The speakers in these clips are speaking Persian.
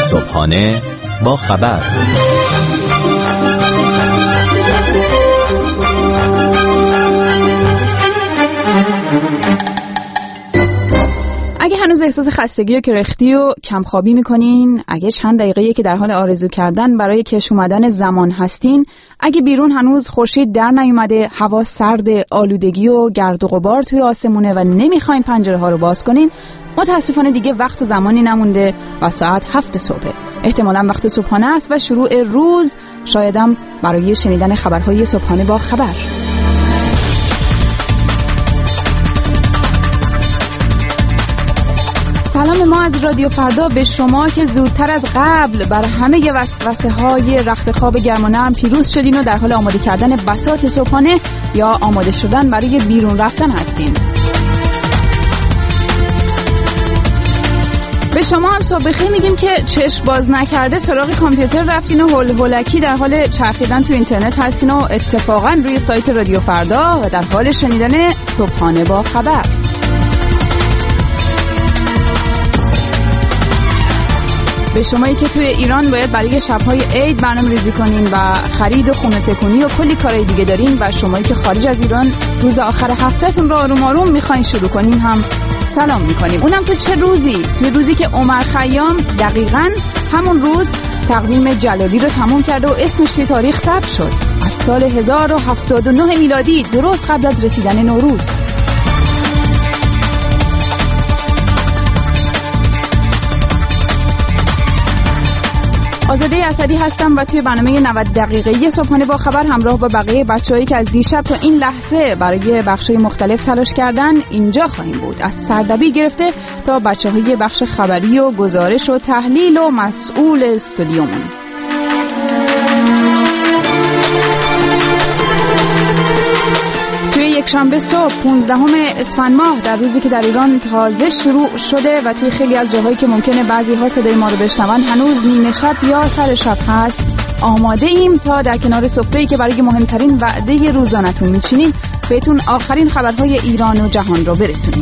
صبحانه با خبر. اگه هنوز احساس خستگی و کرختی و کمخوابی میکنین، اگه چند دقیقه‌ای که در حال آرزو کردن برای کش اومدن زمان هستین، اگه بیرون هنوز خورشید در نیومده، هوا سرد، آلودگی و گرد و غبار توی آسمونه و نمیخواین پنجره ها رو باز کنین، متاسفانه دیگه وقت و زمانی نمونده و ساعت 7 صبح. احتمالاً وقت صبحانه است و شروع روز، شایدم برای شنیدن خبرهای صبحانه با خبر. سلام ما از رادیو فردا به شما که زودتر از قبل بر همه وسوسه های رخت خواب گرم و نرم پیروز شدین و در حال آماده کردن بساط صبحانه یا آماده شدن برای بیرون رفتن هستین. به شما هم صبح بخیر میگیم که چشم باز نکرده سراغ کامپیوتر رفتین و هول هولکی در حال چرخیدن تو اینترنت هستین و اتفاقا روی سایت رادیو فردا و در حال شنیدن صبحانه با خبر. به شمایی که توی ایران باید برای شب‌های عید برنامه‌ریزی کنین و خرید و خونه تکونی و کلی کارهای دیگه دارین و شمایی که خارج از ایران روز آخر هفته‌تون رو آروم آروم می‌خواین شروع کنین هم سلام می‌کنیم. اونم تو چه روزی؟ توی روزی که عمر خیام دقیقاً همون روز تقویم جلالی رو تموم کرده و اسمش توی تاریخ ثبت شد. از سال 1079 میلادی، درست قبل از رسیدن نوروز. آزاده اسدی هستم و توی برنامه 90 دقیقه‌ای صبحانه با خبر همراه با بقیه بچه‌هایی که از دیشب تا این لحظه برای بخش‌های مختلف تلاش کردن اینجا خواهیم بود. از سردبیر گرفته تا بچه‌های بخش خبری و گزارش و تحلیل و مسئول استودیومون. شنبه صبح 15 اسفند ماه، در روزی که در ایران تازه شروع شده و توی خیلی از جاهایی که ممکنه بعضی ها صدای ما رو بشنون هنوز نیمه شب یا سر شب هست، آماده ایم تا در کنار سفره‌ای که برای مهمترین وعده روزانه‌تون میچینیم بهتون آخرین خبرهای ایران و جهان رو برسونیم.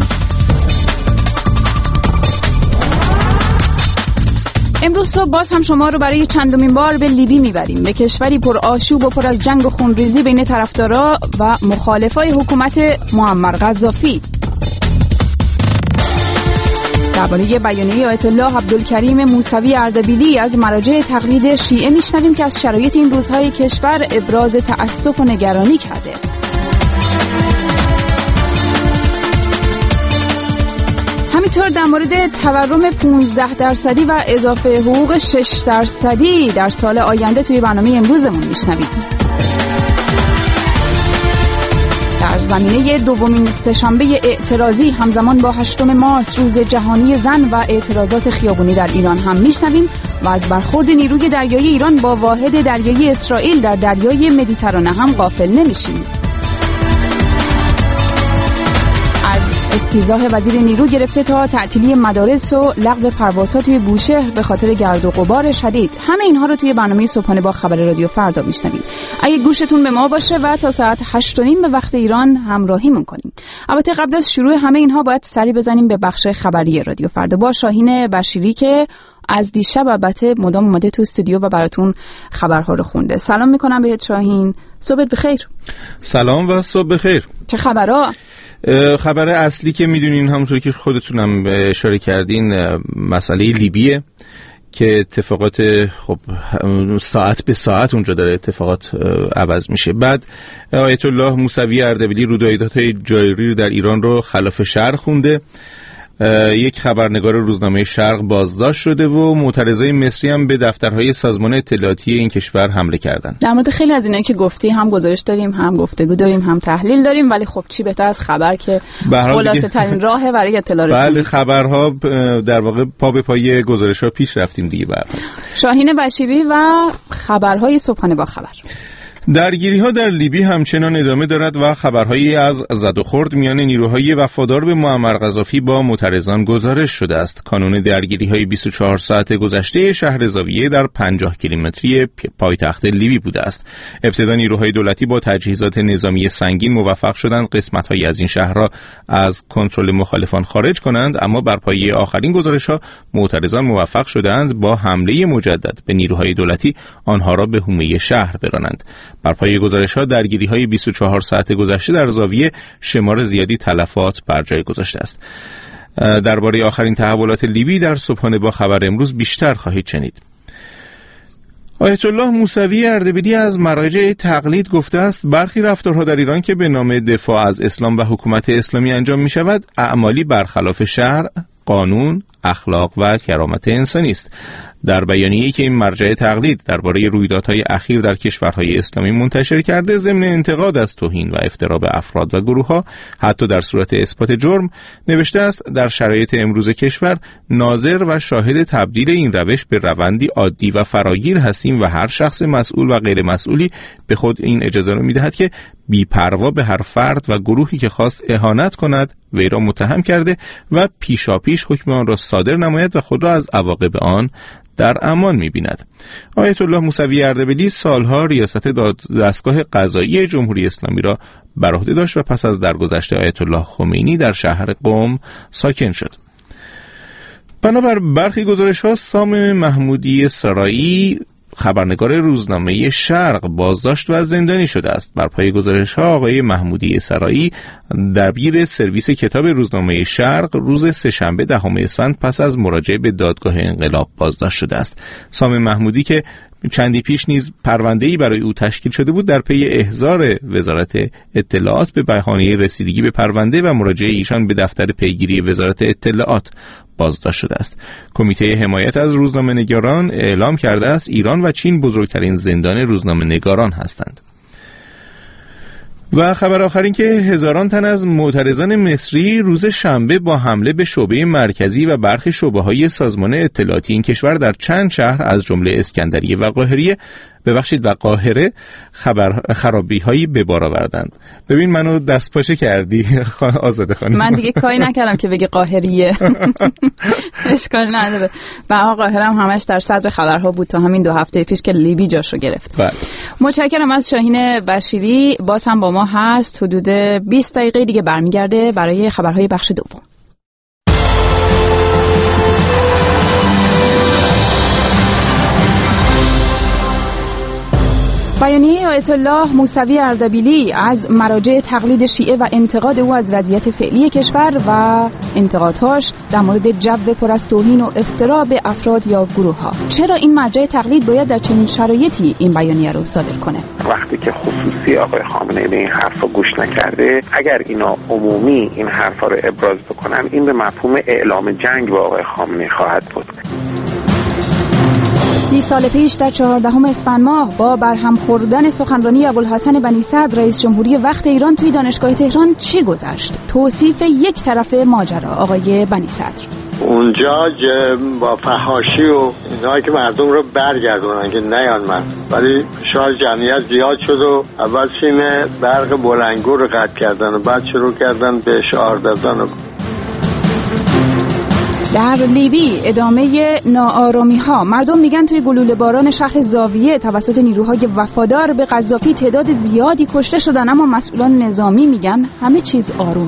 امروز صبح باز هم شما رو برای چندمین بار به لیبی میبریم، به کشوری پر آشوب و پر از جنگ و خونریزی بین طرفدارا و مخالفای حکومت معمر قذافی. درباره بیانیه آیت الله عبدالکریم موسوی اردبیلی از مراجع تقلید شیعه میشنویم که از شرایط این روزهای کشور ابراز تأسف و نگرانی کرده. همینطور در مورد تورم 15% و اضافه حقوق 6% در سال آینده توی برنامه امروزمون میشنوید. در زمینه دومین سه‌شنبه اعتراضی همزمان با 8 مارس روز جهانی زن و اعتراضات خیابونی در ایران هم میشنویم و از برخورد نیروی دریایی ایران با واحد دریایی اسرائیل در دریای مدیترانه هم غافل نمیشیم. استیضاح وزیر نیرو گرفته تا تعطیلی مدارس و لغو پروازها توی بوشهر به خاطر گرد و غبار شدید، همه اینها رو توی برنامه صبحانه با خبر رادیو فردا میشنوید. اگه گوشتون به ما باشه و تا ساعت 8:30 به وقت ایران همراهیمون کنیم. البته قبل از شروع همه اینها باید سری بزنیم به بخش خبری رادیو فردا با شاهین بشیری که از دیشب البته مدام اومده تو استودیو و براتون خبرها رو خونده. سلام میکنم بهت شاهین، صبحت بخیر. سلام و صبح بخیر. چه خبرها؟ خبر اصلی که میدونین همونطور که خودتونم اشاره کردین مسئله لیبیه که اتفاقات خب ساعت به ساعت اونجا داره اتفاقات عوض میشه. بعد آیت الله موسوی اردبیلی رویدادهای جاری در ایران رو خلاف شرع خونده. یک خبرنگار روزنامه شرق بازداشت شده و معترضای مصری هم به دفترهای سازمان اطلاعاتی این کشور حمله کردند. در مورد خیلی از اینا که گفتی هم گزارش داریم، هم گفتگو داریم، هم تحلیل داریم، ولی خب چی بهتر از خبر که خلاصه ترین راه برای اطلاع رسانی. بله، خبرها در واقع پا به پای گزارش‌ها پیش رفتیم دیگه. برای شاهین بشیری و خبرهای صبحانه با خبر. درگیری‌ها در لیبی همچنان ادامه دارد و خبرهایی از زد و خورد میان نیروهای وفادار به معمر قذافی با معترضان گزارش شده است. کانون درگیری‌های 24 ساعت گذشته شهر زاویه در 50 کیلومتری پایتخت لیبی بوده است. ابتدا نیروهای دولتی با تجهیزات نظامی سنگین موفق شدند قسمت‌هایی از این شهر را از کنترل مخالفان خارج کنند، اما بر پایه آخرین گزارش‌ها معترضان موفق شدند با حمله مجدد به نیروهای دولتی آنها را به حومه شهر برانند. بر پایه گزارش‌ها درگیری‌های 24 ساعت گذشته در زاویه شمار زیادی تلفات بر جای گذاشته است. درباره آخرین تحولات لیبی در صبحانه با خبر امروز بیشتر خواهید شنید. آیت الله موسوی اردبیلی از مراجع تقلید گفته است برخی رفتارها در ایران که به نام دفاع از اسلام و حکومت اسلامی انجام می شود اعمالی برخلاف شرع، قانون، اخلاق و کرامت انسانی است. در بیانیه‌ای که این مرجع تقلید درباره رویدادهای اخیر در کشورهای اسلامی منتشر کرده، ضمن انتقاد از توهین و افترا به افراد و گروه‌ها حتی در صورت اثبات جرم، نوشته است در شرایط امروز کشور ناظر و شاهد تبدیل این روش به روندی عادی و فراگیر هستیم و هر شخص مسئول و غیر مسئولی به خود این اجازه را می‌دهد که بی‌پروا به هر فرد و گروهی که خواست اهانت کند وی را متهم کرده و پیشاپیش حکم آن را صادر نماید و خود را از عواقب آن در امان می‌بیند. آیت الله موسوی اردبیلی سالها ریاست دستگاه قضایی جمهوری اسلامی را بر عهده داشت و پس از درگذشت آیت الله خمینی در شهر قم ساکن شد. بنابر برخی گزارش‌ها سام محمودی سرایی خبرنگار روزنامه شرق بازداشت و زندانی شده است. بر پایه گزارش‌ها آقای محمودی سرایی دبیر سرویس کتاب روزنامه شرق روز سه‌شنبه 10 اسفند پس از مراجعه به دادگاه انقلاب بازداشت شده است. سام محمودی که چندی پیش نیز پرونده‌ای برای او تشکیل شده بود در پی احضار وزارت اطلاعات به بهانه رسیدگی به پرونده و مراجعه ایشان به دفتر پیگیری وزارت اطلاعات بازداشت شده است. کمیته حمایت از روزنامه‌نگاران اعلام کرده است ایران و چین بزرگترین زندان روزنامه‌نگاران هستند. و خبر آخر این که هزاران تن از معترضان مصری روز شنبه با حمله به شعبه مرکزی و برخی شعبه‌های سازمان اطلاعاتی این کشور در چند شهر از جمله اسکندریه و قاهره خرابی‌هایی به بار آوردند. ببین منو دستپاچه کردی آزاده خانم. من دیگه کاری نکردم که بگی قاهریه. اشکال نداره. و قاهره هم همش در صدر خبرها بود تا همین 2 هفته پیش که لیبی جاشو گرفت. متشکرم از شاهین بشیری. باز هم با ما هست. حدود 20 دقیقه دیگه برمیگرده برای خبرهای بخش دوم. بیانیه آیت الله موسوی اردبیلی از مراجع تقلید شیعه و انتقاد او از وضعیت فعلی کشور و انتقادهاش در مورد جو پر از توهین و افترا به افراد یا گروه‌ها. چرا این مرجع تقلید باید در چنین شرایطی این بیانیه رو صادر کنه؟ وقتی که خصوصی آقای خامنه‌ای به این حرفا گوش نکرده، اگر اینا عمومی این حرفا رو ابراز بکنن، این به مفهوم اعلام جنگ با آقای خامنه‌ای خواهد بود. 30 سال پیش در 14 اسفند ماه با برهم خوردن سخنرانی ابوالحسن بنی صدر رئیس جمهوری وقت ایران توی دانشگاه تهران چی گذشت؟ توصیف یک طرف ماجرا آقای بنی صدر. اونجا با فحاشی و اینایی که مردم رو برگردونن که نیان من، ولی شاید جمعیت زیاد شد و اول سیم برق بلندگو رو قطع کردن و بعد شروع کردن به اشعار دادن و در لیبی ادامه ناآرامی ها. مردم میگن توی گلوله باران شهر زاویه توسط نیروهای وفادار به قذافی تعداد زیادی کشته شدن، اما مسئولان نظامی میگن همه چیز آرومه.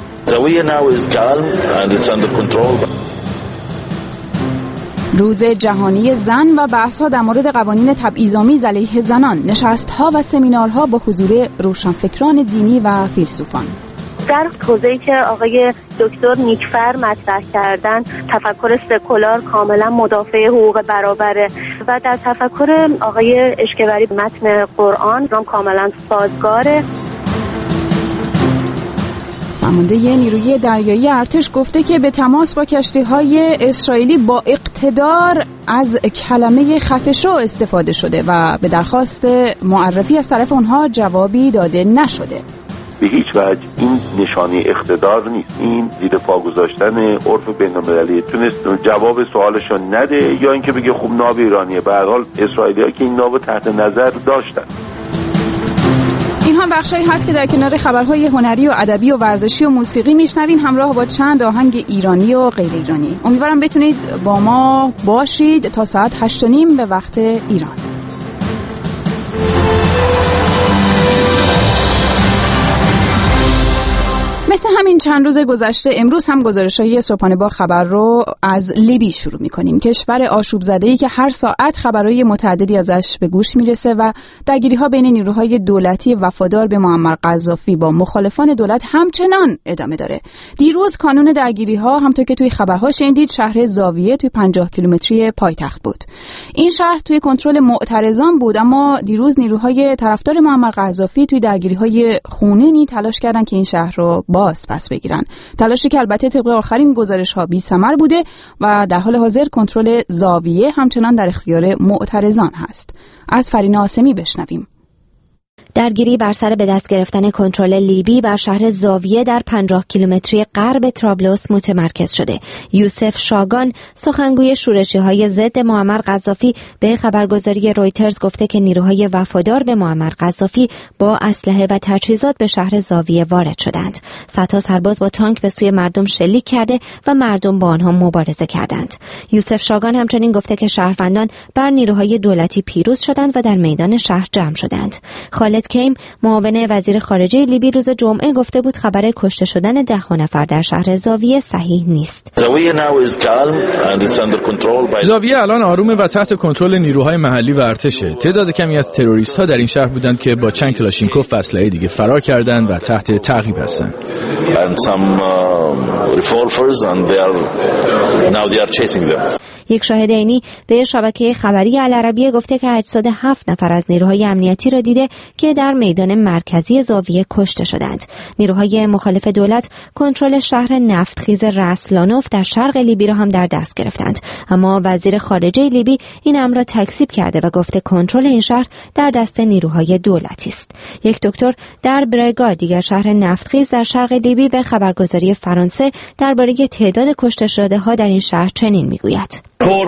روز جهانی زن و بحث‌ها در مورد قوانین تبعیض‌آمیز علیه زنان، نشست‌ها و سمینارها با حضور روشنفکران دینی و فیلسوفان. در حوزه‌ای که آقای دکتر نیکفر مطرح کردن، تفکر سکولار کاملا مدافع حقوق برابره و در تفکر آقای اشکبری متن قرآن هم کاملا سازگاره. فرمانده نیروی دریایی ارتش گفته که به تماس با کشتی‌های اسرائیلی با اقتدار از کلمه خفه شو استفاده شده و به درخواست معرفی از طرف اونها جوابی داده نشده. به هیچ وجه این نشانه اقتدار نیست، این زیر پا گذاشتن عرف بین‌المللی. تونست جواب سوالشو نده یا اینکه بگه خب ناب ایرانیه. به هر حال اسرائیلی‌ها که این نابو تحت نظر داشتن. هم بخشایی هست که در کنار خبرهای هنری و ادبی و ورزشی و موسیقی میشنوین همراه با چند آهنگ ایرانی و غیر ایرانی. امیدوارم بتونید با ما باشید تا ساعت 8:30 به وقت ایران. مثل همین چند روز گذشته امروز هم گزارش‌های صبحانه با خبر رو از لیبی شروع می‌کنیم. کشور آشوب زده‌ای که هر ساعت خبرهای متعددی ازش به گوش میرسه و درگیری‌ها بین نیروهای دولتی وفادار به معمر قذافی با مخالفان دولت همچنان ادامه داره. دیروز کانون درگیری‌ها همونطور که توی خبرها شنیدید شهر زاویه توی 50 کیلومتری پایتخت بود. این شهر توی کنترل معترضان بود، اما دیروز نیروهای طرفدار معمر قذافی توی درگیری‌های خونینی تلاش کردن که این شهر رو پس بگیرن. تلاشی که البته طبق آخرین گزارش‌ها بی‌ثمر بوده و در حال حاضر کنترل زاویه همچنان در اختیار معترضان هست. از فرینه آسمی بشنویم. درگیری بر سر به دست گرفتن کنترل لیبی بر شهر زاویه در 50 کیلومتری غرب طرابلس متمرکز شده. یوسف شاگان سخنگوی شورشی‌های ضد معمر قذافی به خبرگزاری رویترز گفته که نیروهای وفادار به معمر قذافی با اسلحه و تجهیزات به شهر زاویه وارد شدند. صدها سرباز با تانک به سوی مردم شلیک کرده و مردم با آنها مبارزه کردند. یوسف شاگان همچنین گفته که شهروندان بر نیروهای دولتی پیروز شدند و در میدان شهر جمع شدند. خالد کیم معاون وزیر خارجه لیبی روز جمعه گفته بود خبر کشته شدن 10 نفر در شهر زاویه صحیح نیست. زاویه الان آرومه و تحت کنترل نیروهای محلی و ارتشه. تعداد کمی از تروریست‌ها در این شهر بودند که با چند کلاشینکوف و اسلحه دیگه فرار کردند و تحت تعقیب هستند. یک شاهد عینی به شبکه خبری العربیه گفته که اجساد 7 نفر از نیروهای امنیتی را دیده که در میدان مرکزی زاویه کشته شدند. نیروهای مخالف دولت کنترل شهر نفتخیز راسلانوف در شرق لیبی را هم در دست گرفتند، اما وزیر خارجه لیبی این امر را تکذیب کرده و گفته کنترل این شهر در دست نیروهای دولتی است. یک دکتر در برگا، دیگر شهر نفتخیز در شرق لیبی، به خبرگزاری فرانسه درباره تعداد کشته شده‌ها در این شهر چنین میگوید: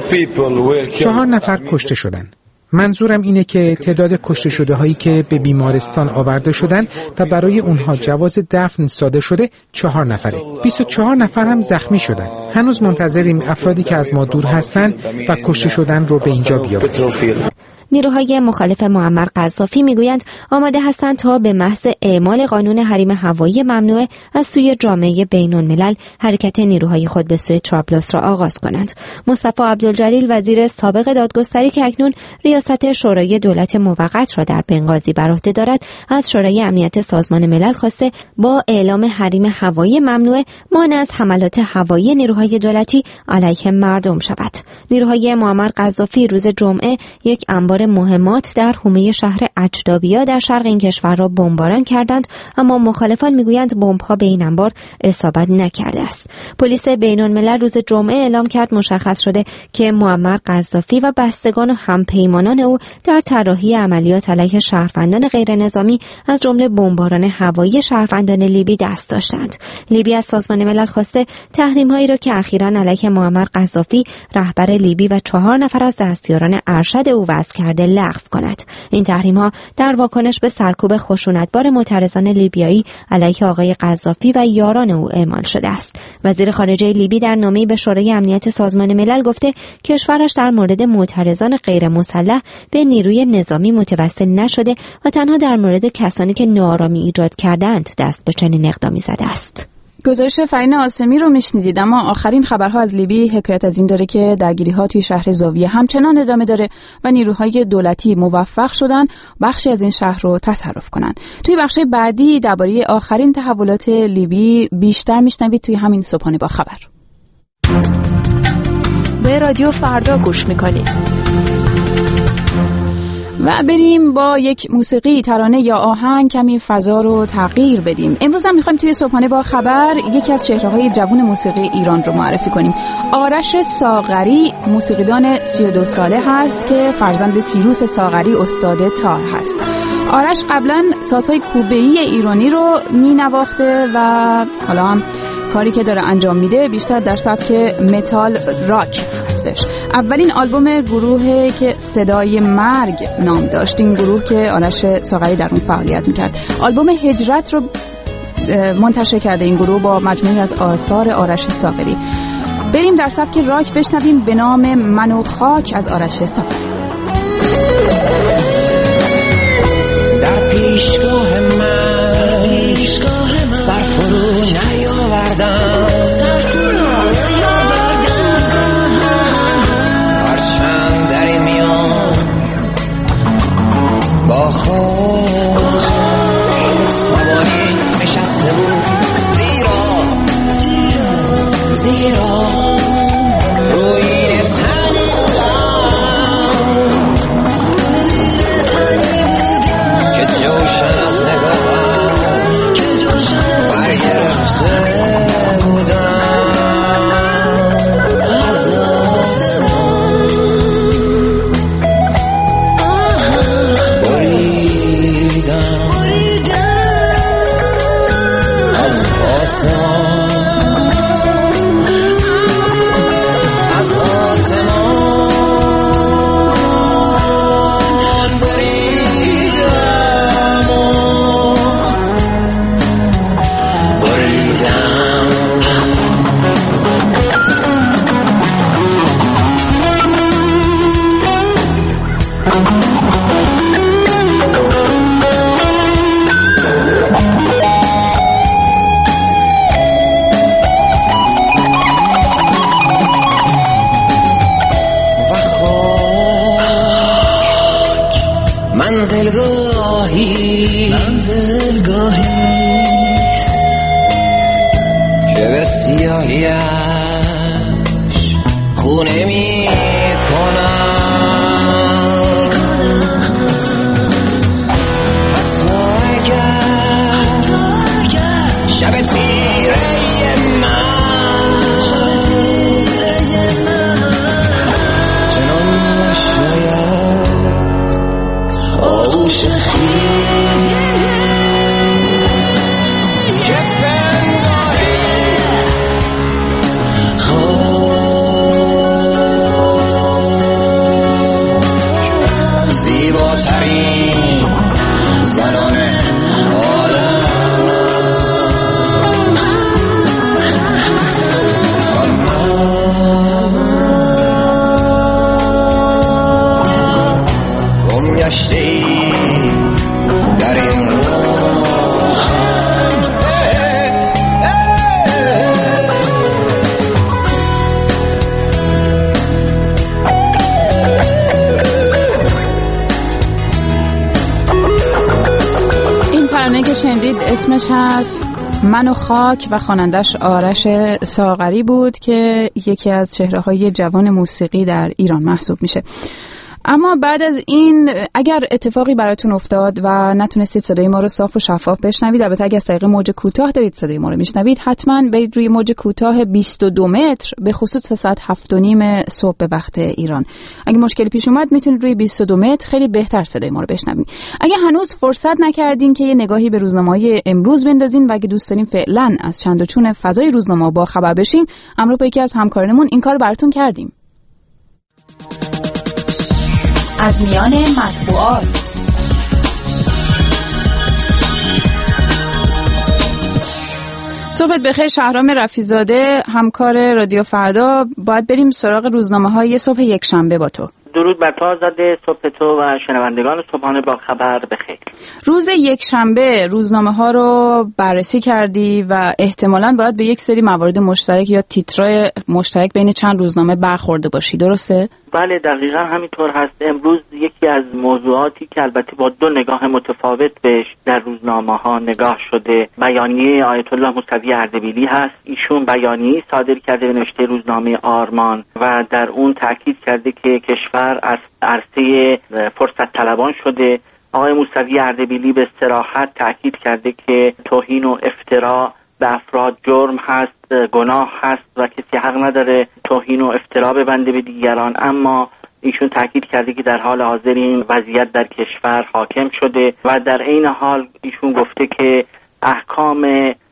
4 نفر کشته شدند. منظورم اینه که تعداد کشته شده هایی که به بیمارستان آورده شدن و برای اونها جواز دفن صادر شده 4 نفره. 24 نفر هم زخمی شدن. هنوز منتظریم افرادی که از ما دور هستن و کشته شدن رو به اینجا بیاورن. نیروهای مخالف معمر قذافی میگویند آماده هستند تا به محض اعمال قانون حریم هوایی ممنوع از سوی جامعه بین‌الملل حرکت نیروهای خود به سوی طرابلس را آغاز کنند. مصطفی عبدالجلیل وزیر سابق دادگستری که اکنون ریاست شورای دولت موقت را در بنغازی بر عهده دارد، از شورای امنیت سازمان ملل خواسته با اعلام حریم هوایی ممنوع مانع از حملات هوایی نیروهای دولتی علیه مردم شود. نیروهای معمر قذافی روز جمعه یک انبار مهمات در حومه شهر اجدابیا در شرق این کشور را بمباران کردند، اما مخالفان میگویند بمب‌ها به این انبار اصابت نکرده است. پلیس بین‌الملل روز جمعه اعلام کرد مشخص شده که معمر قذافی و بستگان و همپیمانان او در طراحی عملیات علیه شهروندان غیر نظامی از جمله بمباران هوایی شهروندان لیبی دست داشتند. لیبی از سازمان ملل خواسته تحریم‌هایی را که اخیراً علیه معمر قذافی رهبر لیبی و 4 نفر از دستیاران ارشد او وضع کرده لغو کند. این تحریم‌ها در واکنش به سرکوب خشونتبار معترضان لیبیایی علیه آقای قذافی و یاران او اعمال شده است. وزیر خارجه لیبی در نامه‌ای به شورای امنیت سازمان ملل گفته کشورش در مورد معترضان غیر مسلح به نیروی نظامی متوسل نشده و تنها در مورد کسانی که ناآرامی ایجاد کردند دست به چنین اقدامی زده است. گزارش فرینه آسمی رو میشنیدید. اما آخرین خبرها از لیبی حکایت از این داره که درگیری‌ها توی شهر زاویه همچنان ادامه داره و نیروهای دولتی موفق شدن بخشی از این شهر رو تصرف کنن. توی بخش بعدی درباره آخرین تحولات لیبی بیشتر میشنوید توی همین صبحانه با خبر. به رادیو فردا گوش میکنید. و بریم با یک موسیقی، ترانه یا آهنگ کمی فضا رو تغییر بدیم. امروز هم میخوایم توی صبحانه با خبر یکی از چهره‌های جوان موسیقی ایران رو معرفی کنیم. آرش ساغری موسیقیدان 32 ساله هست که فرزند سیروس ساغری استاد تار هست. آرش قبلا سازهای کوبه‌ای ایرانی رو مینواخته و حالا هم کاری که داره انجام میده بیشتر در سبک متال راک هستش. اولین آلبوم گروهی که صدای مرگ نام داشت، این گروه که آرش ساغری در اون فعالیت میکرد. آلبوم هجرت رو منتشر کرده این گروه با مجموعی از آثار آرش ساغری. بریم در سبک راک بشنویم به نام من و خاک از آرش ساغری. در پیشگاه من سر فرو نیاوردم، هرچند در این میان با خود سواری نشسته بود، زیرا روی تنی بودم که جوشن از نگاهم برگرفته بودم از آسمان، بریدم از آسمان. منزلگاهیست که به سیاهیش خونه می کنم، حتی اگر شب تیره من چنان نشاید آغوش در این این ترانه که شنیدید اسمش هست من و خاک و خوانندش آرش ساغری بود که یکی از چهره‌های جوان موسیقی در ایران محسوب میشه. اما بعد از این اگر اتفاقی براتون افتاد و نتونستید صدای ما رو صاف و شفاف بشنوید، البته اگه از طریق موج کوتاه دارید صدای ما رو میشنوید، حتما برید روی موج کوتاه 22 متر به خصوص ساعت 7:30 صبح به وقت ایران. اگه مشکلی پیش اومد میتونید روی 22 متر خیلی بهتر صدای ما رو بشنوید. اگه هنوز فرصت نکردین که یه نگاهی به روزنامه‌های امروز بندازین و اگه دوست دارین فعلا از چند و چون فضای روزنامه با خبر بشین، همراه با یکی از همکارانمون این کارو براتون کردیم. از میان مطبوعات صبحت بخیر شهرام رفیع‌زاده، همکار رادیو فردا. باید بریم سراغ روزنامه‌های صبح یکشنبه با تو. درود بر تو آزاده، صبح تو و شنوندگان صبحانه با خبر بخیر. روز یکشنبه روزنامه‌ها رو بررسی کردی و احتمالاً باید به یک سری موارد مشترک یا تیترای مشترک بین چند روزنامه برخورده باشی، درسته؟ بله دقیقا همینطور هست. امروز یکی از موضوعاتی که البته با دو نگاه متفاوت بهش در روزنامه‌ها نگاه شده بیانیه آیت الله موسوی اردبیلی هست. ایشون بیانیه صادر کرده به نوشته روزنامه آرمان و در اون تاکید کرده که کشور از عرصه فرصت طلبان شده. آقای موسوی اردبیلی به صراحت تاکید کرده که توهین و افترا به افراد جرم هست، گناه هست و کسی حق نداره توهین و افترا ببنده به دیگران، اما ایشون تاکید کرده که در حال حاضر این وضعیت در کشور حاکم شده و در عین حال ایشون گفته که احکام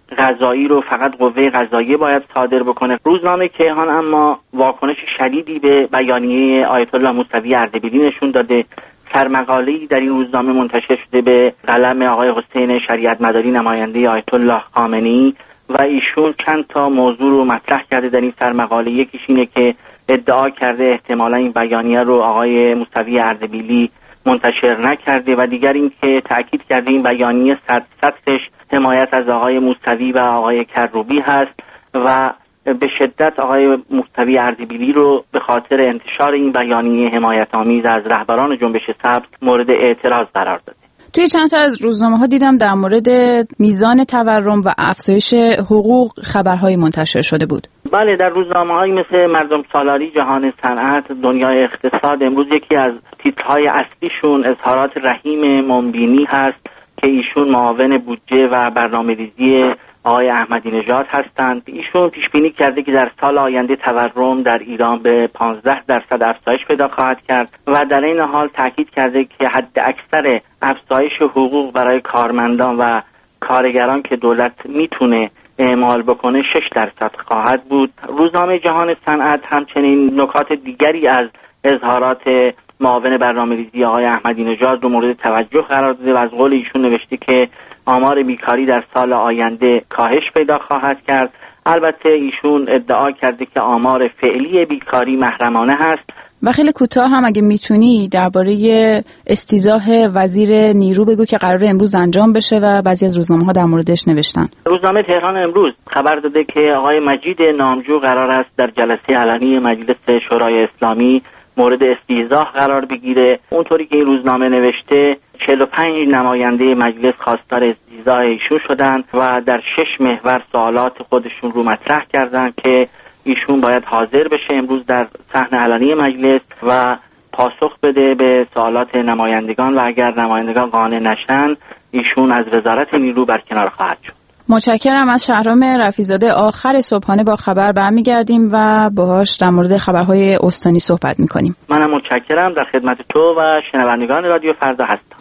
قضایی رو فقط قوه قضاییه باید صادر بکنه. روزنامه کیهان اما واکنش شدیدی به بیانیه آیت الله موسوی اردبیلی نشون داده. سرمقاله‌ای در این روزنامه منتشر شده به قلم آقای حسین شریعت مداری نماینده آیت الله خامنه‌ای و ایشون چند تا موضوع رو مطرح کرده در این سرمقاله. یکیش اینه که ادعا کرده احتمالا این بیانیه رو آقای موسوی اردبیلی منتشر نکرده و دیگر این که تأکید کرده این بیانیه سطحش حمایت از آقای موسوی و آقای کروبی هست و به شدت آقای موسوی اردبیلی رو به خاطر انتشار این بیانیه حمایت آمیز از رهبران جنبش سبز مورد اعتراض قرار داده. توی چند تا از روزنامه‌ها دیدم در مورد میزان تورم و افزایش حقوق خبرهای منتشر شده بود. بله، در روزنامه‌هایی مثل مردم سالاری، جهان صنعت، دنیای اقتصاد امروز یکی از تیترهای اصلیشون اظهارات رحیم منبینی هست که ایشون معاون بودجه و برنامه‌ریزی آقای احمدی نژاد هستند. ایشون پیش بینی کرده که در سال آینده تورم در ایران به 15% افزایش پیدا خواهد کرد و در این حال تاکید کرده که حد اکثر افزایش حقوق برای کارمندان و کارگران که دولت میتونه اعمال بکنه 6% خواهد بود. روزنامه جهان صنعت همچنین نکات دیگری از اظهارات معاون برنامه‌ریزی آقای احمدی نژاد رو مورد توجه قرار داده و از قول ایشون نوشته که آمار بیکاری در سال آینده کاهش پیدا خواهد کرد. البته ایشون ادعا کرده که آمار فعلی بیکاری محرمانه هست. و خیلی کوتاه هم اگه میتونی درباره استیضاح وزیر نیرو بگو که قراره امروز انجام بشه و بعضی از روزنامه‌ها در موردش نوشتن. روزنامه تهران امروز خبر داده که آقای مجید نامجو قرار است در جلسه علنی مجلس شورای اسلامی مورد استیضاح قرار بگیره. اونطوری که این روزنامه نوشته 45 نماینده مجلس خواستار استیضاح ایشون شدن و در 6 محور سوالات خودشون رو مطرح کردن که ایشون باید حاضر بشه امروز در صحن علنی مجلس و پاسخ بده به سوالات نمایندگان و اگر نمایندگان قانع نشن ایشون از وزارت نیرو برکنار خواهد شد. متشکرم از شهرام رفیع‌زاده. آخر صبحانه با خبر برمیگردیم و باهاش در مورد خبرهای استانی صحبت میکنیم. منم متشکرم. در خدمت تو و شنوندگان رادیو فردا هستم.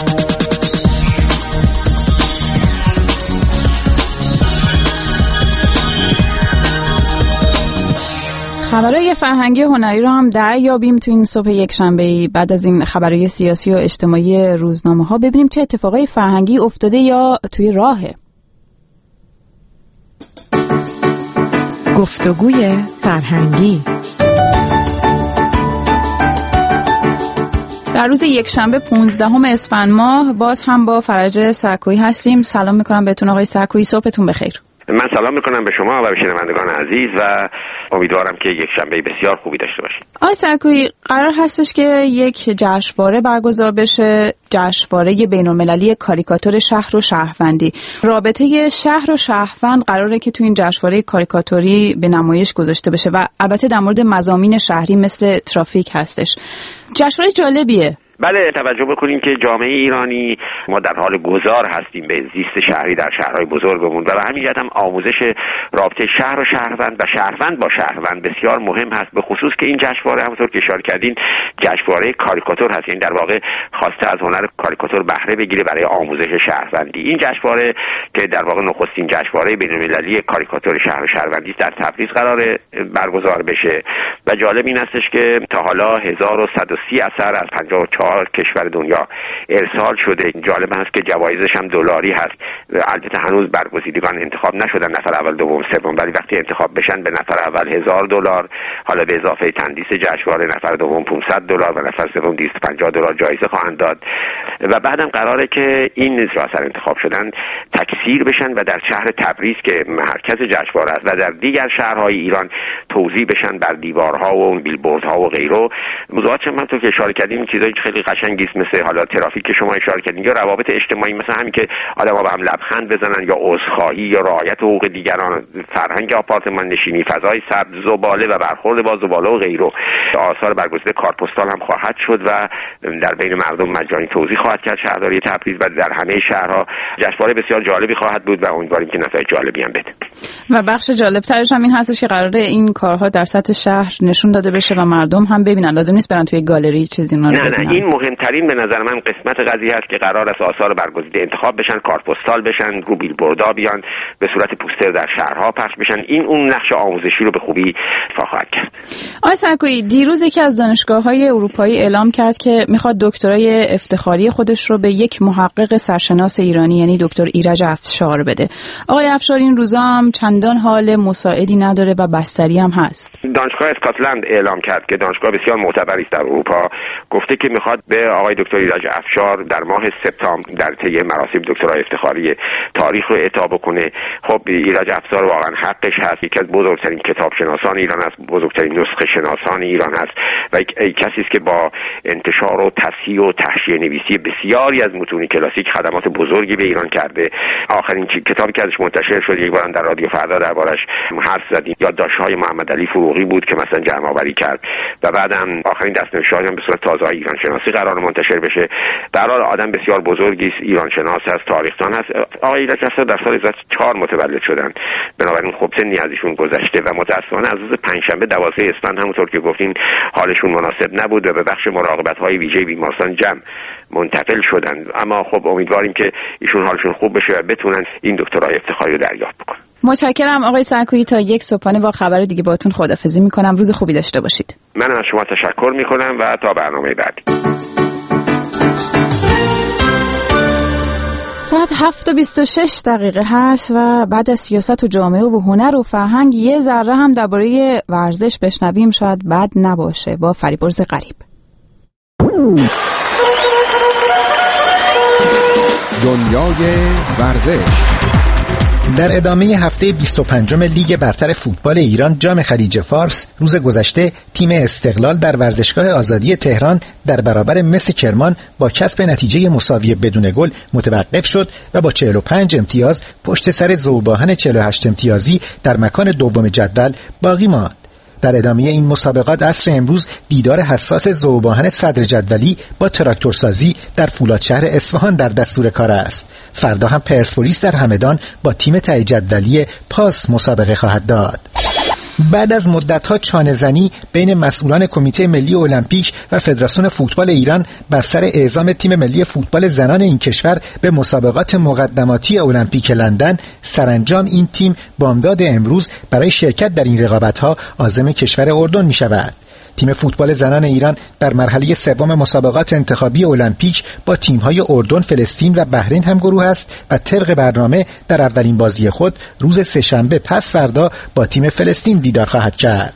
خبرهای فرهنگی هنری رو هم دریابیم تو این صبح یک شنبه‌ای. بعد از این خبرهای سیاسی و اجتماعی روزنامه‌ها ببینیم چه اتفاقای فرهنگی افتاده یا توی راهه. گفتگوی فرهنگی در روز یکشنبه 15 اسفند ماه باز هم با فرج سرکویی هستیم. سلام میکنم بهتون آقای سرکویی، صبحتون بخیر. من سلام میکنم به شما و به شنوندگان عزیز و امیدوارم که یک شنبه بسیار خوبی داشته باشید. آقای سرکویی، قرار هستش که یک جشنواره برگزار بشه، جشنواره بین‌المللی کاریکاتور شهر و شهروندی. رابطه شهر و شهروند قراره که تو این جشنواره کاریکاتوری به نمایش گذاشته بشه و البته در مورد مضامین شهری مثل ترافیک هستش. جشنواره جالبیه. بله، توجه بکنیم که جامعه ایرانی ما در حال گذار هستیم به زیست شهری در شهرهای بزرگمون و به همین جهت هم آموزش رابطه شهر و شهروند و شهروند با شهروند بسیار مهم هست، به خصوص که این جشنواره همونطور که اشاره کردین جشنواره کاریکاتور هست، یعنی در واقع خواسته از هنر کاریکاتور بهره بگیره برای آموزش شهروندی. این جشنواره که در واقع نخستین جشنواره بین‌المللی کاریکاتور شهر و شهروندی در تبریز قرار برگزار بشه و جالب این هستش که تا حالا 1130 اثر از 54 کشور دنیا ارسال شده. جالب است که جوایزش هم دلاری هست. البته هنوز برگزیدگان انتخاب نشدن نفر اول دوم سوم، ولی وقتی انتخاب بشن به نفر اول $1000، حالا به اضافه تندیس جشنواره نفر دوم $500 و نفر سوم $250 جایزه خواهند داد و بعدم قراره که این نیز را اثر انتخاب شدن تکثیر بشن و در شهر تبریز که مرکز جشنواره است و در دیگر شهرهای ایران توزیع بشن بر دیوارها و بیلبوردها و غیره. موضوعات هم تو که اشاره کردیم چیزایی خیلی قشنگی است، مثل حالا ترافیک که شما اشاره کردین یا روابط اجتماعی، مثل همین که آدم‌ها به هم لبخند بزنن یا عذرخواهی یا رعایت حقوق دیگران، فرهنگ آپارتمان نشینی، فضای سبز، زباله و برخورد با زباله و غیره. آثار برگزیده کارپستال هم خواهد شد و در بین مردم مجانی توزیع خواهد کرد شهرداری تبریز و در همه شهرها. جشنواره بسیار جالبی خواهد بود و امیدواریم که نتایج جالبی هم بده. و بخش جالب ترش هم این هستش که قراره این کارها در سطح شهر نشون داده بشه و مردم هم ببینن، لازم نیست برن توی گالری چیزی اونا رو ببینن. نه این مهمترین به نظر من قسمت قضیه است که قرار است آثار برگزیده انتخاب بشن، کارت‌پستال بشن، رو بیلبوردها بیان، به صورت پوستر در شهرها پخش بشن. این اون نقش آموزشی رو به خوبی ایفا خواهد کرد. آقای سرکویی، دیروز یکی از دانشگاه‌های اروپایی اعلام کرد که میخواد دکترای افتخاری خودش رو به یک محقق سرشناس ایرانی یعنی دکتر ایرج افشار بده. آقای افشار این روزا هم چندان حال مساعدی نداره و بستری هم هست. دانشگاه اسکاتلند اعلام کرد که دانشگاه بسیار معتبری است در اروپا، گفته که میخواد به آقای دکتر ایرج افشار در ماه سپتامبر در طی مراسم دکترای افتخاری تاریخ رو اعطا بکنه. خب ایرج افشار واقعا حقش هست، یکی از بزرگترین کتابشناسان ایران است، بزرگترین نسخه شناسان ایران است و کسی است که با انتشار و تصحیح و تحشیه نویسی بسیاری از متون کلاسیک خدمات بزرگی به ایران کرده. آخرین کتابی که ازش منتشر شد، یک بارم در رادیو فردا دربارش حرف زدیم، یادداشت‌های محمد علی فروغی بود که مثلا جمع‌آوری کرد و بعدم آخرین دست‌نوشته‌ای هم به صورت تازه ایران شناسی قرار منتشر بشه. در حال آدم بسیار بزرگی است، ایران شناس است، تاریخ‌دان است. آقای ایرج افشار در سال 1904 متولد شدن، بنابراین خب سنی از ایشون گذشته و متأسفانه از روز پنجشنبه 12 اسفند همونطور که گفتین حالشون مناسب نبود و به بخش مراقبت‌های ویژه بیمارستان جمع منتقل شدن. اما خب امیدواریم که ایشون حالشون خوب بشه و بتونن این دکترای افتخاری رو دریافت بکنن. متشکرم آقای سرکویی، تا یک صبحانه با خبر دیگه باهاتون خداحافظی میکنم. روز خوبی داشته باشید. منم از شما تشکر میکنم و تا برنامه بعدی. ساعت 7:26 هست و بعد از سیاست و جامعه و هنر و فرهنگ یه ذره هم درباره ورزش بشنویم شاید بد نباشه با فریبرز غریب. دنیای ورزش. در ادامه هفته 25 لیگ برتر فوتبال ایران جام خلیج فارس روز گذشته تیم استقلال در ورزشگاه آزادی تهران در برابر مس کرمان با کسب نتیجه مساوی بدون گل متوقف شد و با 45 امتیاز پشت سر ذوباهن 48 امتیازی در مکان دوم جدول باقی ماند. در ادامه این مسابقات عصر امروز دیدار حساس ذوباهن صدر جدولی با تراکتورسازی در فولادشهر اصفهان در دستور کار است. فردا هم پرسپولیس در همدان با تیم ته جدولی پاس مسابقه خواهد داد. بعد از مدت‌ها چانه‌زنی بین مسئولان کمیته ملی المپیک و فدراسیون فوتبال ایران بر سر اعزام تیم ملی فوتبال زنان این کشور به مسابقات مقدماتی المپیک لندن، سرانجام این تیم بامداد امروز برای شرکت در این رقابت‌ها عازم کشور اردن می‌شود. تیم فوتبال زنان ایران در مرحله سوم مسابقات انتخابی المپیک با تیم‌های اردن، فلسطین و بحرین همگروه است و طبق برنامه در اولین بازی خود روز سه‌شنبه پس فردا با تیم فلسطین دیدار خواهد کرد.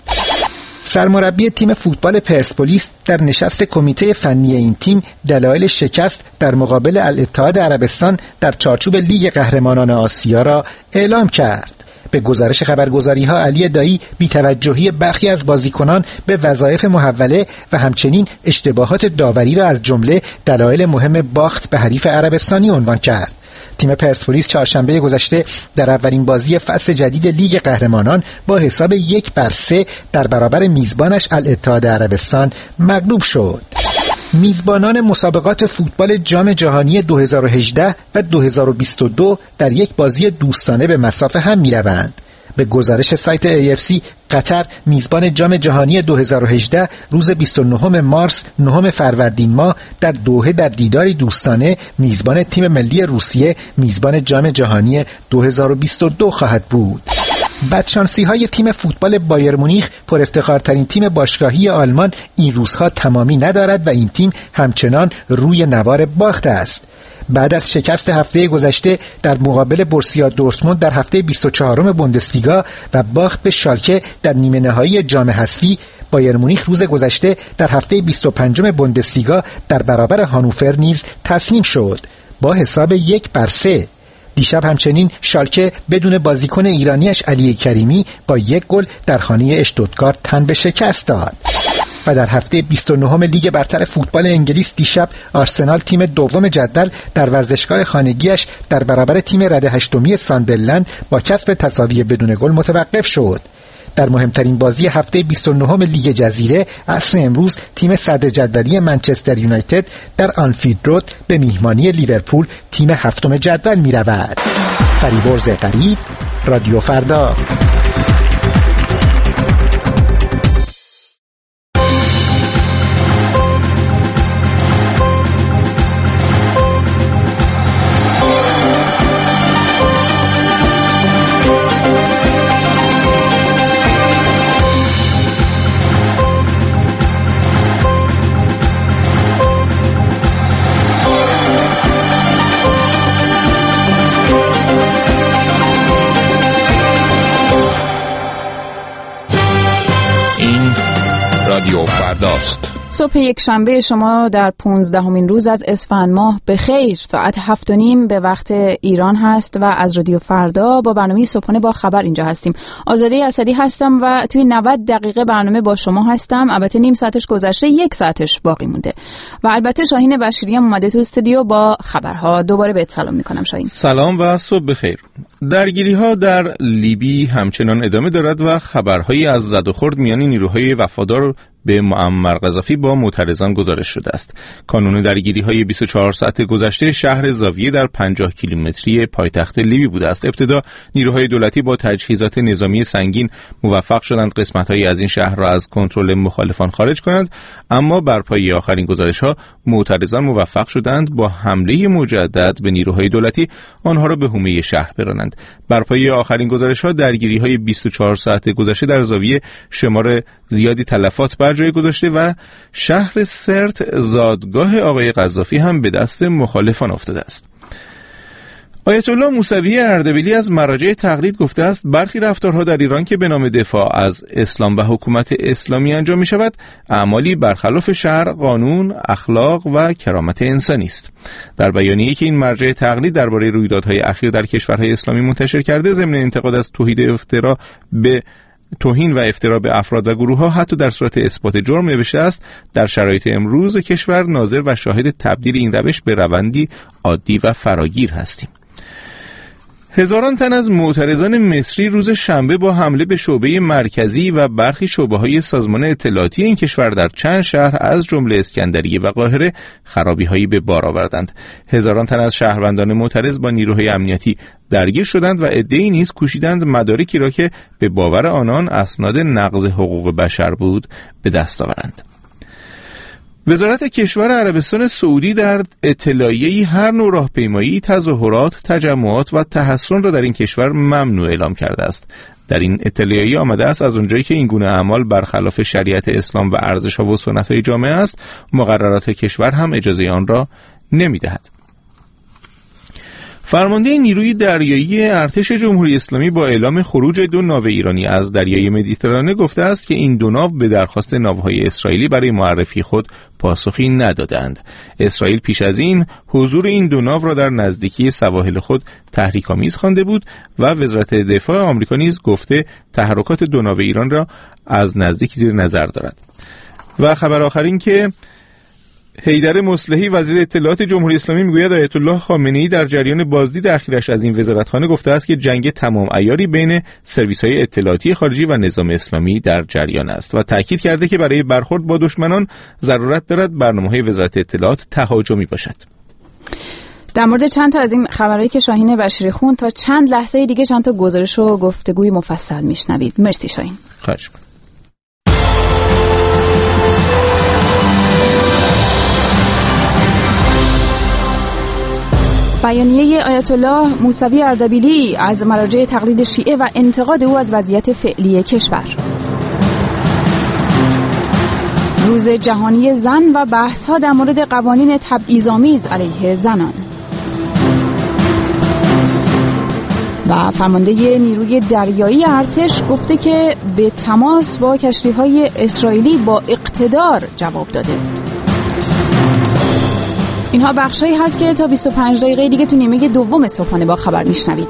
سرمربی تیم فوتبال پرسپولیس در نشست کمیته فنی این تیم دلایل شکست در مقابل الاتحاد عربستان در چارچوب لیگ قهرمانان آسیا را اعلام کرد. به گزارش خبرگزاری‌ها علی دایی بی‌توجهی برخی از بازیکنان به وظایف محوله و همچنین اشتباهات داوری را از جمله دلایل مهم باخت به حریف عربستانی عنوان کرد. تیم پرسپولیس چهارشنبه گذشته در اولین بازی فصل جدید لیگ قهرمانان با حساب 1-3 در برابر میزبانش الاتحاد عربستان مغلوب شد. میزبانان مسابقات فوتبال جام جهانی 2018 و 2022 در یک بازی دوستانه به مصاف هم می‌روند. به گزارش سایت AFC قطر میزبان جام جهانی 2018 روز 29 مارس 9 فروردین ماه در دوحه در دیداری دوستانه میزبان تیم ملی روسیه میزبان جام جهانی 2022 خواهد بود. بدشانسی‌های تیم فوتبال بایر مونیخ پر افتخارترین تیم باشگاهی آلمان این روزها تمامی ندارد و این تیم همچنان روی نوار باخت است. بعد از شکست هفته گذشته در مقابل بورسیا دورتموند در هفته 24 بوندسلیگا و باخت به شالکه در نیمه نهایی جام حذفی، بایر مونیخ روز گذشته در هفته 25 بوندسلیگا در برابر هانوفر نیز تسلیم شد با حساب 1-3. دیشب همچنین شالکه بدون بازیکن ایرانیش علی کریمی با 1 گل در خانه اشتوتگارت تن به شکست داد. و در هفته 29 لیگ برتر فوتبال انگلیس دیشب آرسنال تیم دوم جدول در ورزشگاه خانگیش در برابر تیم رده هشتمی ساندرلند با کسب تساوی بدون گل متوقف شد. در مهمترین بازی هفته 29 لیگ جزیره عصر امروز تیم صدر جدولی منچستر یونایتد در آنفیلد رود به میهمانی لیورپول تیم هفتم جدول می‌رود. فریبرز غریب، رادیو فردا. رادیو فرداست. صبح یک شنبه شما در 15مین روز از اسفند ماه به خیر. ساعت 7:30 به وقت ایران هست و از رادیو فردا با برنامه صبحانه با خبر اینجا هستیم. آزاده اسدی هستم و توی 90 دقیقه برنامه با شما هستم. البته نیم ساعتش گذشته، 1 ساعتش باقی مونده. و البته شاهین بشیری هم اومده تو استودیو با خبرها. دوباره بهت سلام میکنم شاهین. سلام و صبح بخیر. درگیری‌ها در لیبی همچنان ادامه دارد و خبرهایی از زد و خورد میان نیروهای وفادار به معمر قذافی با معترضان گزارش شده است. کانون درگیری‌های 24 ساعت گذشته شهر زاویه در 50 کیلومتری پایتخت لیبی بوده است. ابتدا نیروهای دولتی با تجهیزات نظامی سنگین موفق شدند قسمت‌هایی از این شهر را از کنترل مخالفان خارج کنند، اما بر پایه آخرین گزارش‌ها معترضان موفق شدند با حمله مجدد به نیروهای دولتی آنها را به حومه شهر برانند. بر پایه آخرین گزارش‌ها درگیری‌های 24 ساعت گذشته در زاویه شمار زیادی تلفات بر جای گذاشته و شهر سرت زادگاه آقای قذافی هم به دست مخالفان افتاده است. آیت الله موسوی اردبیلی از مراجع تقلید گفته است برخی رفتارها در ایران که به نام دفاع از اسلام و حکومت اسلامی انجام می شود اعمالی برخلاف شرع، قانون، اخلاق و کرامت انسانی است. در بیانیه‌ای که این مرجع تقلید درباره رویدادهای اخیر در کشورهای اسلامی منتشر کرده ضمن انتقاد از توهین و افترا به افراد و گروه‌ها حتی در صورت اثبات جرم نوشته است در شرایط امروز کشور ناظر و شاهد تبدیل این روش به روندی عادی و فراگیر هستیم. هزاران تن از معترضان مصری روز شنبه با حمله به شعبه مرکزی و برخی شعبه‌های سازمان اطلاعاتی این کشور در چند شهر از جمله اسکندریه و قاهره خرابی‌هایی به بار آوردند. هزاران تن از شهروندان معترض با نیروهای امنیتی درگیر شدند و عده‌ای نیز کوشیدند مدارکی را که به باور آنان اسناد نقض حقوق بشر بود به دست آورند. وزارت کشور عربستان سعودی در اطلاعیه‌ای هر نوع راهپیمایی، تظاهرات، تجمعات و تحصن را در این کشور ممنوع اعلام کرده است. در این اطلاعیه آمده است از اونجایی که این گونه اعمال برخلاف شریعت اسلام و ارزش‌ها و سنت‌های جامعه است، مقررات کشور هم اجازه آن را نمی‌دهد. فرمانده نیروی دریایی ارتش جمهوری اسلامی با اعلام خروج 2 ناو ایرانی از دریای مدیترانه گفته است که این 2 ناو به درخواست ناوهای اسرائیلی برای معرفی خود پاسخی ندادند. اسرائیل پیش از این حضور این 2 ناو را در نزدیکی سواحل خود تحریک‌آمیز خوانده بود و وزارت دفاع آمریکا نیز گفته تحرکات 2 ناو ایران را از نزدیک زیر نظر دارد. و خبر آخر این که حیدر مصلحی وزیر اطلاعات جمهوری اسلامی میگوید آیت الله خامنه‌ای در جریان بازدید اخیرش از این وزارتخانه گفته است که جنگ تمام عیاری بین سرویس‌های اطلاعاتی خارجی و نظام اسلامی در جریان است و تاکید کرده که برای برخورد با دشمنان ضرورت دارد برنامه‌های وزارت اطلاعات تهاجمی باشد. در مورد چند تا از این خبرهایی که شاهین بشیری خوند تا چند لحظه دیگه چند تا گزارش و گفتگوی مفصل میشنوید. مرسی شاهین. خواهش می‌کنم. بیانیه آیت الله موسوی اردبیلی از مراجع تقلید شیعه و انتقاد او از وضعیت فعلی کشور. روز جهانی زن و بحث‌ها در مورد قوانین تبعیض‌آمیز علیه زنان. و فرمانده نیروی دریایی ارتش گفته که به تماس با کشتی‌های اسرائیلی با اقتدار جواب داده. اینها بخشایی هست که تا 25 دقیقه دیگه تو نیمه دوم صبحانه با خبر میشنوید.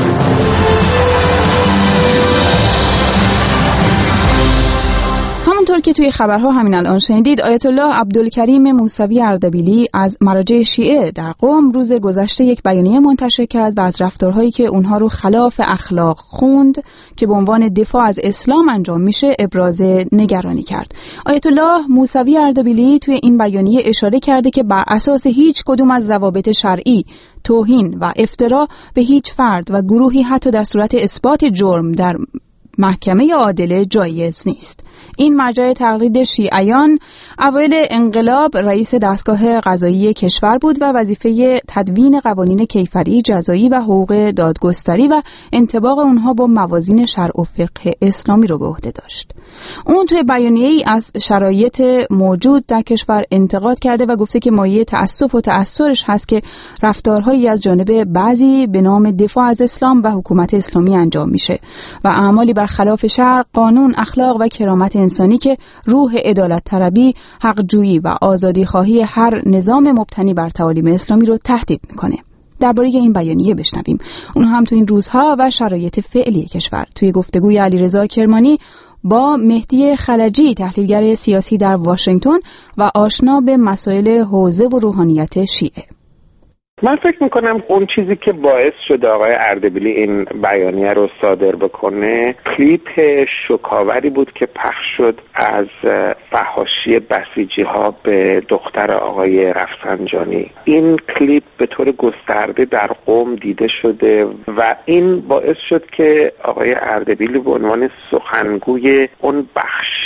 همونطور همونطور که توی خبرها همین الان شنیدید، آیت الله عبدالکریم موسوی اردبیلی از مراجع شیعه در قم روز گذشته یک بیانیه منتشر کرد و از رفتارهایی که اونها رو خلاف اخلاق خوند که به عنوان دفاع از اسلام انجام میشه ابراز نگرانی کرد. آیت الله موسوی اردبیلی توی این بیانیه اشاره کرده که بر اساس هیچ کدوم از ضوابط شرعی توهین و افترا به هیچ فرد و گروهی حتی در صورت اثبات جرم در محکمه عادله جایز نیست. این مرجع تقلید شیعیان اوایل انقلاب رئیس دستگاه قضایی کشور بود و وظیفه تدوین قوانین کیفری، جزایی و حقوق دادگستری و انطباق اونها با موازین شرع و فقه اسلامی رو به عهده داشت. اون توی بیانیه‌ای از شرایط موجود در کشور انتقاد کرده و گفته که مایه تأسف و تأثرش هست که رفتارهایی از جانب بعضی به نام دفاع از اسلام و حکومت اسلامی انجام میشه و اعمالی برخلاف شرع، قانون، اخلاق و کرامت انسانی که روح عدالت طلبی، حقجویی و آزادی خواهی هر نظام مبتنی بر تعالیم اسلامی رو تهدید میکنه. درباره این بیانیه بشنویم. اون هم تو این روزها و شرایط فعلی کشور. توی گفتگوی علیرضا کرمانی با مهدی خلجی، تحلیلگر سیاسی در واشنگتن و آشنا به مسائل حوزه و روحانیت شیعه. من فکر میکنم اون چیزی که باعث شده آقای اردبیلی این بیانیه رو صادر بکنه کلیپ شوکاوری بود که پخش شد از فحاشی بسیجی ها به دختر آقای رفسنجانی. این کلیپ به طور گسترده در قم دیده شده و این باعث شد که آقای اردبیلی به عنوان سخنگوی اون بخش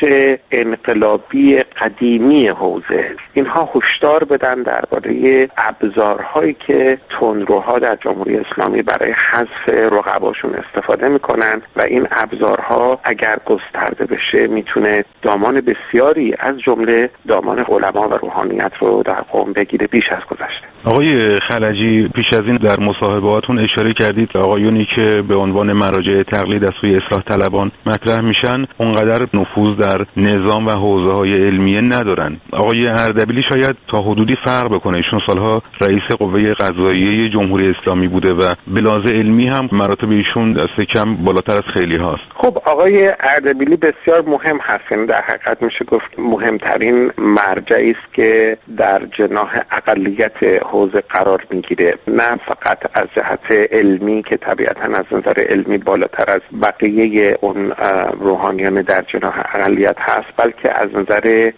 انقلابی قدیمی حوزه اینها هشدار بدن درباره ابزارهایی که تندروها در جمهوری اسلامی برای حذف رقباشون استفاده میکنن و این ابزارها اگر گسترده بشه میتونه دامان بسیاری از جمله دامان علما و روحانیت رو در قم بگیره بیش از گذشته. آقای خلجی، پیش از این در مصاحبهاتون اشاره کردید آقایونی که به عنوان مراجع تقلید از سوی اصلاح طلبان مطرح میشن اونقدر نفوذ در نظام و حوزه‌های علمیه ندارن. آقای اردبیلی شاید تا حدودی فرق بکنه، ایشون سالها رئیس قوه قضاییه جمهوری اسلامی بوده و به لحاظ علمی هم مراتب ایشون دست کم بالاتر از خیلی هاست. خب آقای اردبیلی بسیار مهم هستن، در حقیقت میشه گفت مهمترین مرجعی است که در جناح اقلیت حوزه قرار میگیره، نه فقط از جهت علمی که طبیعتا از نظر علمی بالاتر از بقیه اون روحانیان در جناح اقلیت هست، بلکه از نظر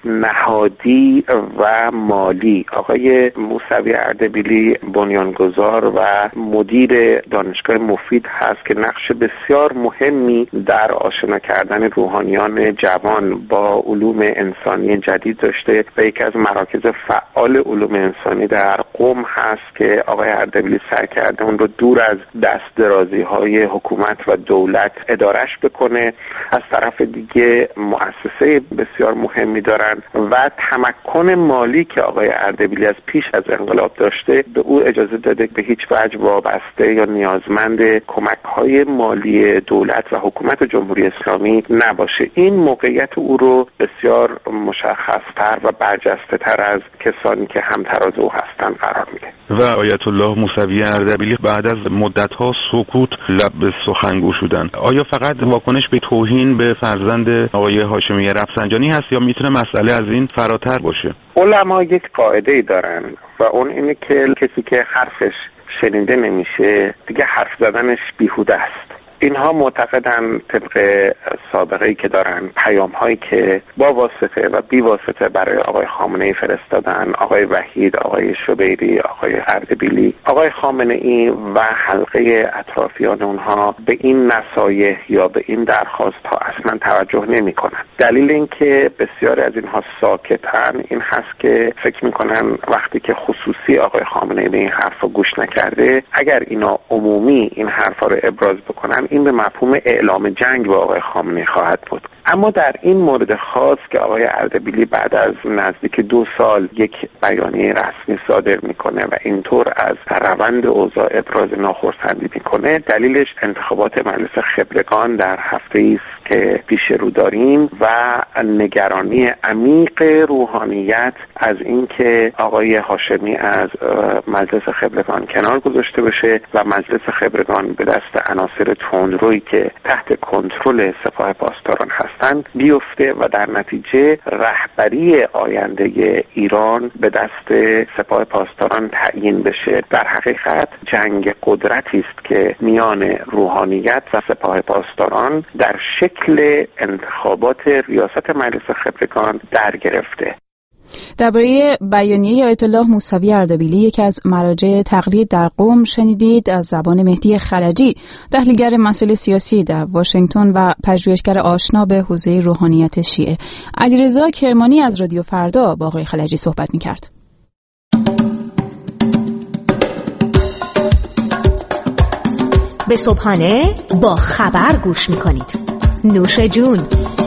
نهادی و مالی. آقای موسوی اردبیلی بنیانگذار و مدیر دانشگاه مفید هست که نقش بسیار مهمی در آشنا کردن روحانیان جوان با علوم انسانی جدید داشته و یکی از مراکز فعال علوم انسانی در قم هست که آقای اردبیلی سعی کرده اون رو دور از دست درازی های حکومت و دولت ادارش بکنه. از طرف دیگه مؤسسه بسیار مهمی دارن و تمکن مالی که آقای اردبیلی از پیش از انقلاب داشته به او اجازه داده به هیچ وجه وابسته یا نیازمند کمک‌های مالی دولت و حکومت جمهوری اسلامی نباشه. این موقعیت او رو بسیار مشخص‌تر و برجسته‌تر از کسانی که همتراز او هستند قرار میده. و آیت الله موسوی اردبیلی بعد از مدت‌ها سکوت لب به سخنگو شدن. آیا فقط واکنش به توهین به فرزند آقای هاشمی رفسنجانی هست یا میتونه مسئله از این فراتر باشه؟ علما یک قاعده‌ای دارن و اون اینه که کسی که حرفش شنیده نمیشه دیگه حرف زدنش بیهوده است. اینها معتقدن طبق سابقه‌ای که دارن پیام‌هایی که با واسطه و بی واسطه برای آقای خامنه‌ای فرستادن، آقای وحید، آقای شبیری، آقای اردبیلی، آقای خامنه‌ای و حلقه اطرافیان اونها به این نصایح یا به این درخواست‌ها اصلا توجه نمی‌کنن. دلیل اینکه بسیاری از اینها ساکتن این هست که فکر می‌کنن وقتی که خصوصی آقای خامنه‌ای به این حرفا گوش نکرده، اگر اینا عمومی این حرفا رو ابراز بکنن این به مفهوم اعلام جنگ با آقای خامنه‌ای خواهد بود. اما در این مورد خاص که آقای اردبیلی بعد از نزدیک 2 سال یک بیانیه رسمی صادر میکنه و اینطور از روند اوضاع ابراز ناخرسندی میکنه، دلیلش انتخابات مجلس خبرگان در هفته است که پیش رو داریم و نگرانی عمیق روحانیت از اینکه آقای هاشمی از مجلس خبرگان کنار گذاشته بشه و مجلس خبرگان به دست عناصر تندرویی که تحت کنترل سپاه پاسداران هست هستند بیفته و در نتیجه رهبری آینده ایران به دست سپاه پاسداران تعیین بشه. در حقیقت جنگ قدرتی است که میان روحانیت و سپاه پاسداران در شکل انتخابات ریاست مجلس خبرگان در گرفته. درباره بیانیه آیت الله موسوی اردبیلی، یکی از مراجع تقلید در قم، شنیدید از زبان مهدی خلجی، تحلیلگر مسائل سیاسی در واشنگتن و پژوهشگر آشنا به حوزه روحانیت شیعه. علیرضا کرمانی از رادیو فردا با آقای خلجی صحبت می‌کرد. به صبحانه با خبر گوش می‌کنید. نوش جون.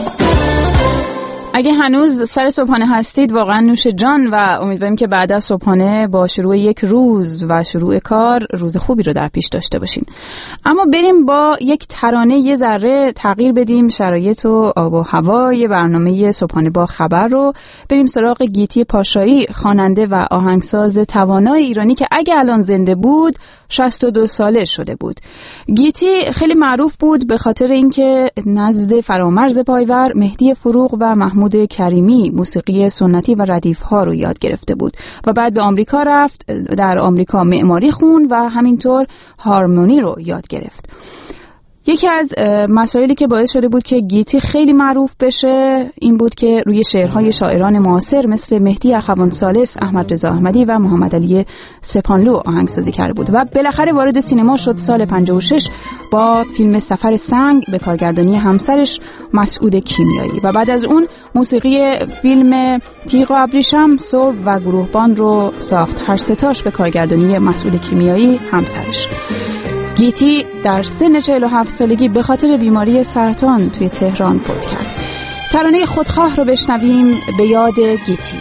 اگه هنوز سر صبحانه هستید واقعا نوش جان و امیدواریم که بعد از صبحانه با شروع یک روز و شروع کار روز خوبی رو در پیش داشته باشین. اما بریم با یک ترانه یه ذره تغییر بدیم شرایط و آب و هوا. یه برنامه صبحانه با خبر رو بریم سراغ گیتی پاشایی، خواننده و آهنگساز توانای ایرانی که اگه الان زنده بود 62 ساله شده بود. گیتی خیلی معروف بود به خاطر اینکه نزد فرامرز پایور، مهدی فروغ و محمود کریمی موسیقی سنتی و ردیف‌ها رو یاد گرفته بود و بعد به آمریکا رفت، در آمریکا معماری خون و همینطور هارمونی رو یاد گرفت. یکی از مسائلی که باعث شده بود که گیتی خیلی معروف بشه این بود که روی شعرهای شاعران معاصر مثل مهدی اخوان ثالث، احمد رضا احمدی و محمد علی سپانلو آهنگسازی کرده بود و بالاخره وارد سینما شد سال 56 با فیلم سفر سنگ به کارگردانی همسرش مسعود کیمیایی و بعد از اون موسیقی فیلم تیغ و ابریشم، سرب و گروهبان رو ساخت، هر ستاش به کارگردانی مسعود کیمیایی همسرش. گیتی در سن 47 سالگی به خاطر بیماری سرطان توی تهران فوت کرد. ترانه خودخواه رو بشنویم به یاد گیتی.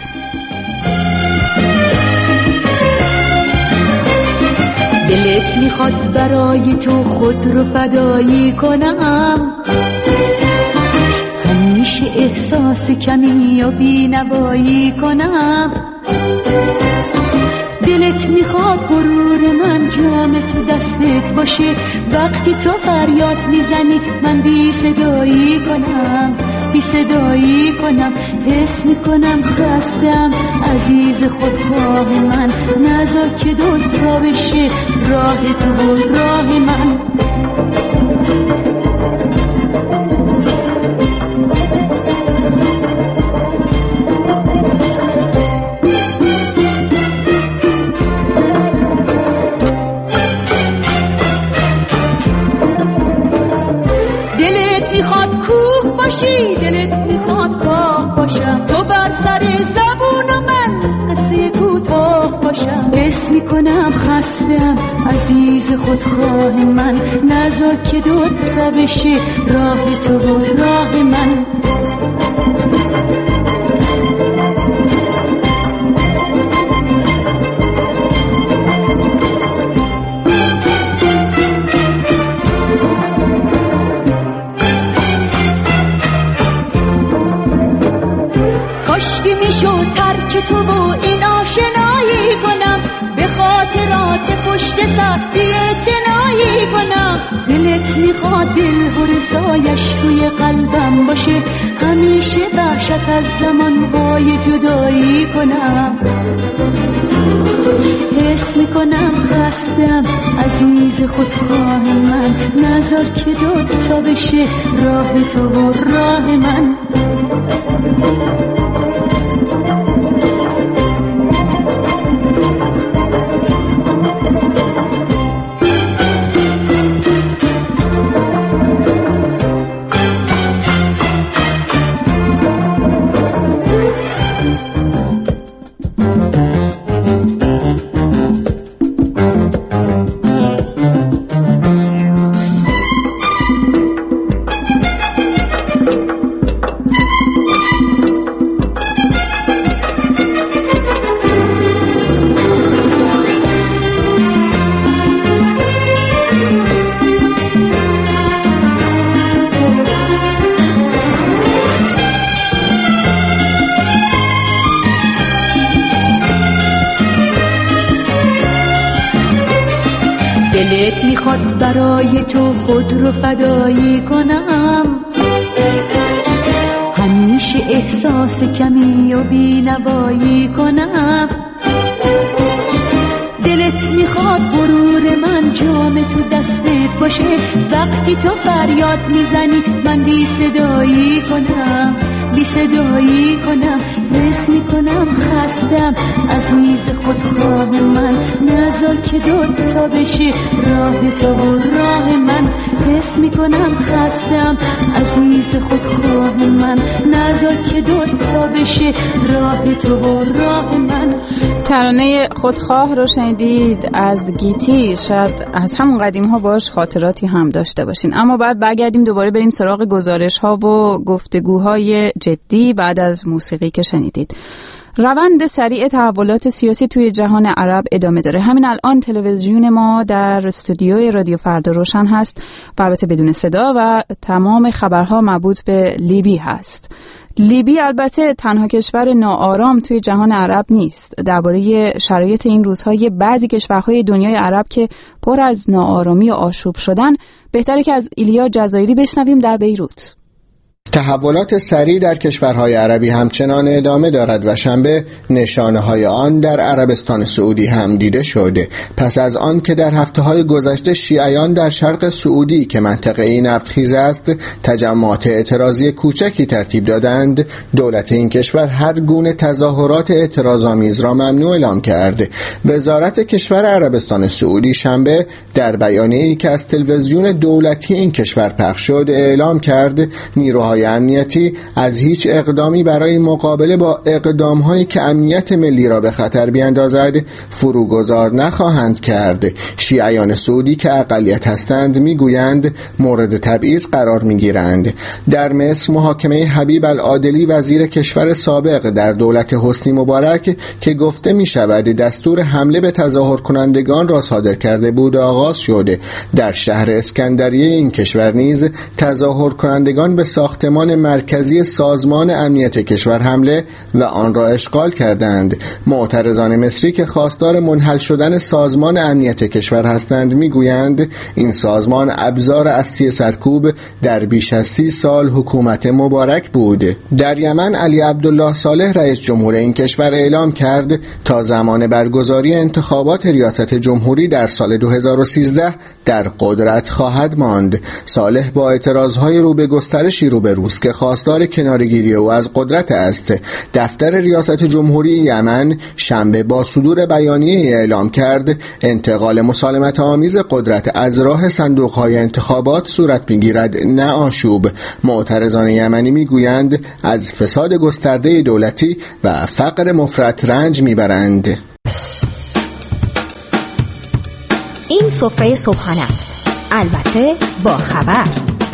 دلت میخواد برای تو خود رو فدایی کنم، همیشه احساس کمی و بینوایی کنم. دلت میخواد غرور من جام تو دستت باشه، وقتی تو فریاد میزنی من بی صدایی کنم. حس میکنم خستم عزیز خودخواه من، نذار که دوتا بشه راه تو و راه من. دلت میخواد کاه باشم، تو بر سر زبون و من قصه کوتاه باشم. حس میکنم خستم عزیز خودخواه من، نذار که دوتا بشه راه تو و راه من. کاشکی میشد ترک تو و این آشنایی کنم، به خاطرات پشت سر بی‌اعتنایی کنم. دلت میخواد دل هرسایش توی قلبم باشه، همیشه وحشت از زمانهای جدایی کنم. حس میکنم خستم عزیز خودخواه من، نذار که دوتا بشه راه تو و راه من. دلت میخواد برای تو خود رو فدایی کنم، بی احساس کمی و بی نوایی کنم. دلت میخواد غرور من جام تو دستت باشه، وقتی تو فریاد میزنی من بی صدایی کنم، بی صدایی کنم. حس میکنم خستم از میز خودخواه من، نذار که دوتا بشه راه تو و راه من. حس میکنم خستم از میز خودخواه من، نذار که دوتا بشه راه تو و راه من. ترانه خودخواه رو شنیدید از گیتی. شاید از همون قدیم ها باش خاطراتی هم داشته باشین، اما بعد برگردیم دوباره بریم سراغ گزارش ها و گفتگوهای جدی بعد از موسیقی که شنیدید. روند سریع تحولات سیاسی توی جهان عرب ادامه داره. همین الان تلویزیون ما در استودیوی رادیو فردا روشن هست و البته بدون صدا و تمام خبرها مربوط به لیبی هست. لیبی البته تنها کشور ناآرام توی جهان عرب نیست. درباره شرایط این روزهای بعضی کشورهای دنیای عرب که پر از ناآرامی و آشوب شدن بهتره که از ایلیا جزایری بشنویم در بیروت. تحولات سریع در کشورهای عربی همچنان ادامه دارد و شنبه نشانه‌های آن در عربستان سعودی هم دیده شده. پس از آن که در هفته‌های گذشته شیعیان در شرق سعودی که منطقه نفتخیز است تجمعات اعتراضی کوچکی ترتیب دادند، دولت این کشور هر گونه تظاهرات اعتراض‌آمیز را ممنوع اعلام کرد. وزارت کشور عربستان سعودی شنبه در بیانیه‌ای که از تلویزیون دولتی این کشور پخش شد اعلام کرد نیروهای امنیتی از هیچ اقدامی برای مقابله با اقدام‌هایی که امنیت ملی را به خطر بیاندازد فروگذار نخواهند کرد. شیعیان سعودی که اقلیت هستند میگویند مورد تبعیض قرار میگیرند. در مصر محاکمه حبیب العادلی وزیر کشور سابق در دولت حسنی مبارک که گفته می شود دستور حمله به تظاهر کنندگان را صادر کرده بود آغاز شده. در شهر اسکندریه این کشور نیز تظاهر کنندگان به ساختمان مرکزی سازمان امنیت کشور حمله و آن را اشغال کردند. معترضان مصری که خواستار منحل شدن سازمان امنیت کشور هستند میگویند این سازمان ابزار اصلی سرکوب در بیش از 30 سال حکومت مبارک بود. در یمن علی عبدالله صالح رئیس جمهور این کشور اعلام کرد تا زمان برگزاری انتخابات ریاست جمهوری در سال 2013 در قدرت خواهد ماند. صالح با اعتراضهای رو به گسترشی روبروست که خواستار کناره‌گیری او از قدرت است. دفتر ریاست جمهوری یمن شنبه با صدور بیانیه اعلام کرد انتقال مسالمت آمیز قدرت از راه صندوق‌های انتخابات صورت می‌گیرد نه آشوب. معترضان یمنی می‌گویند از فساد گسترده دولتی و فقر مفرط رنج می‌برند. این سفره صبحانه است، البته با خبر.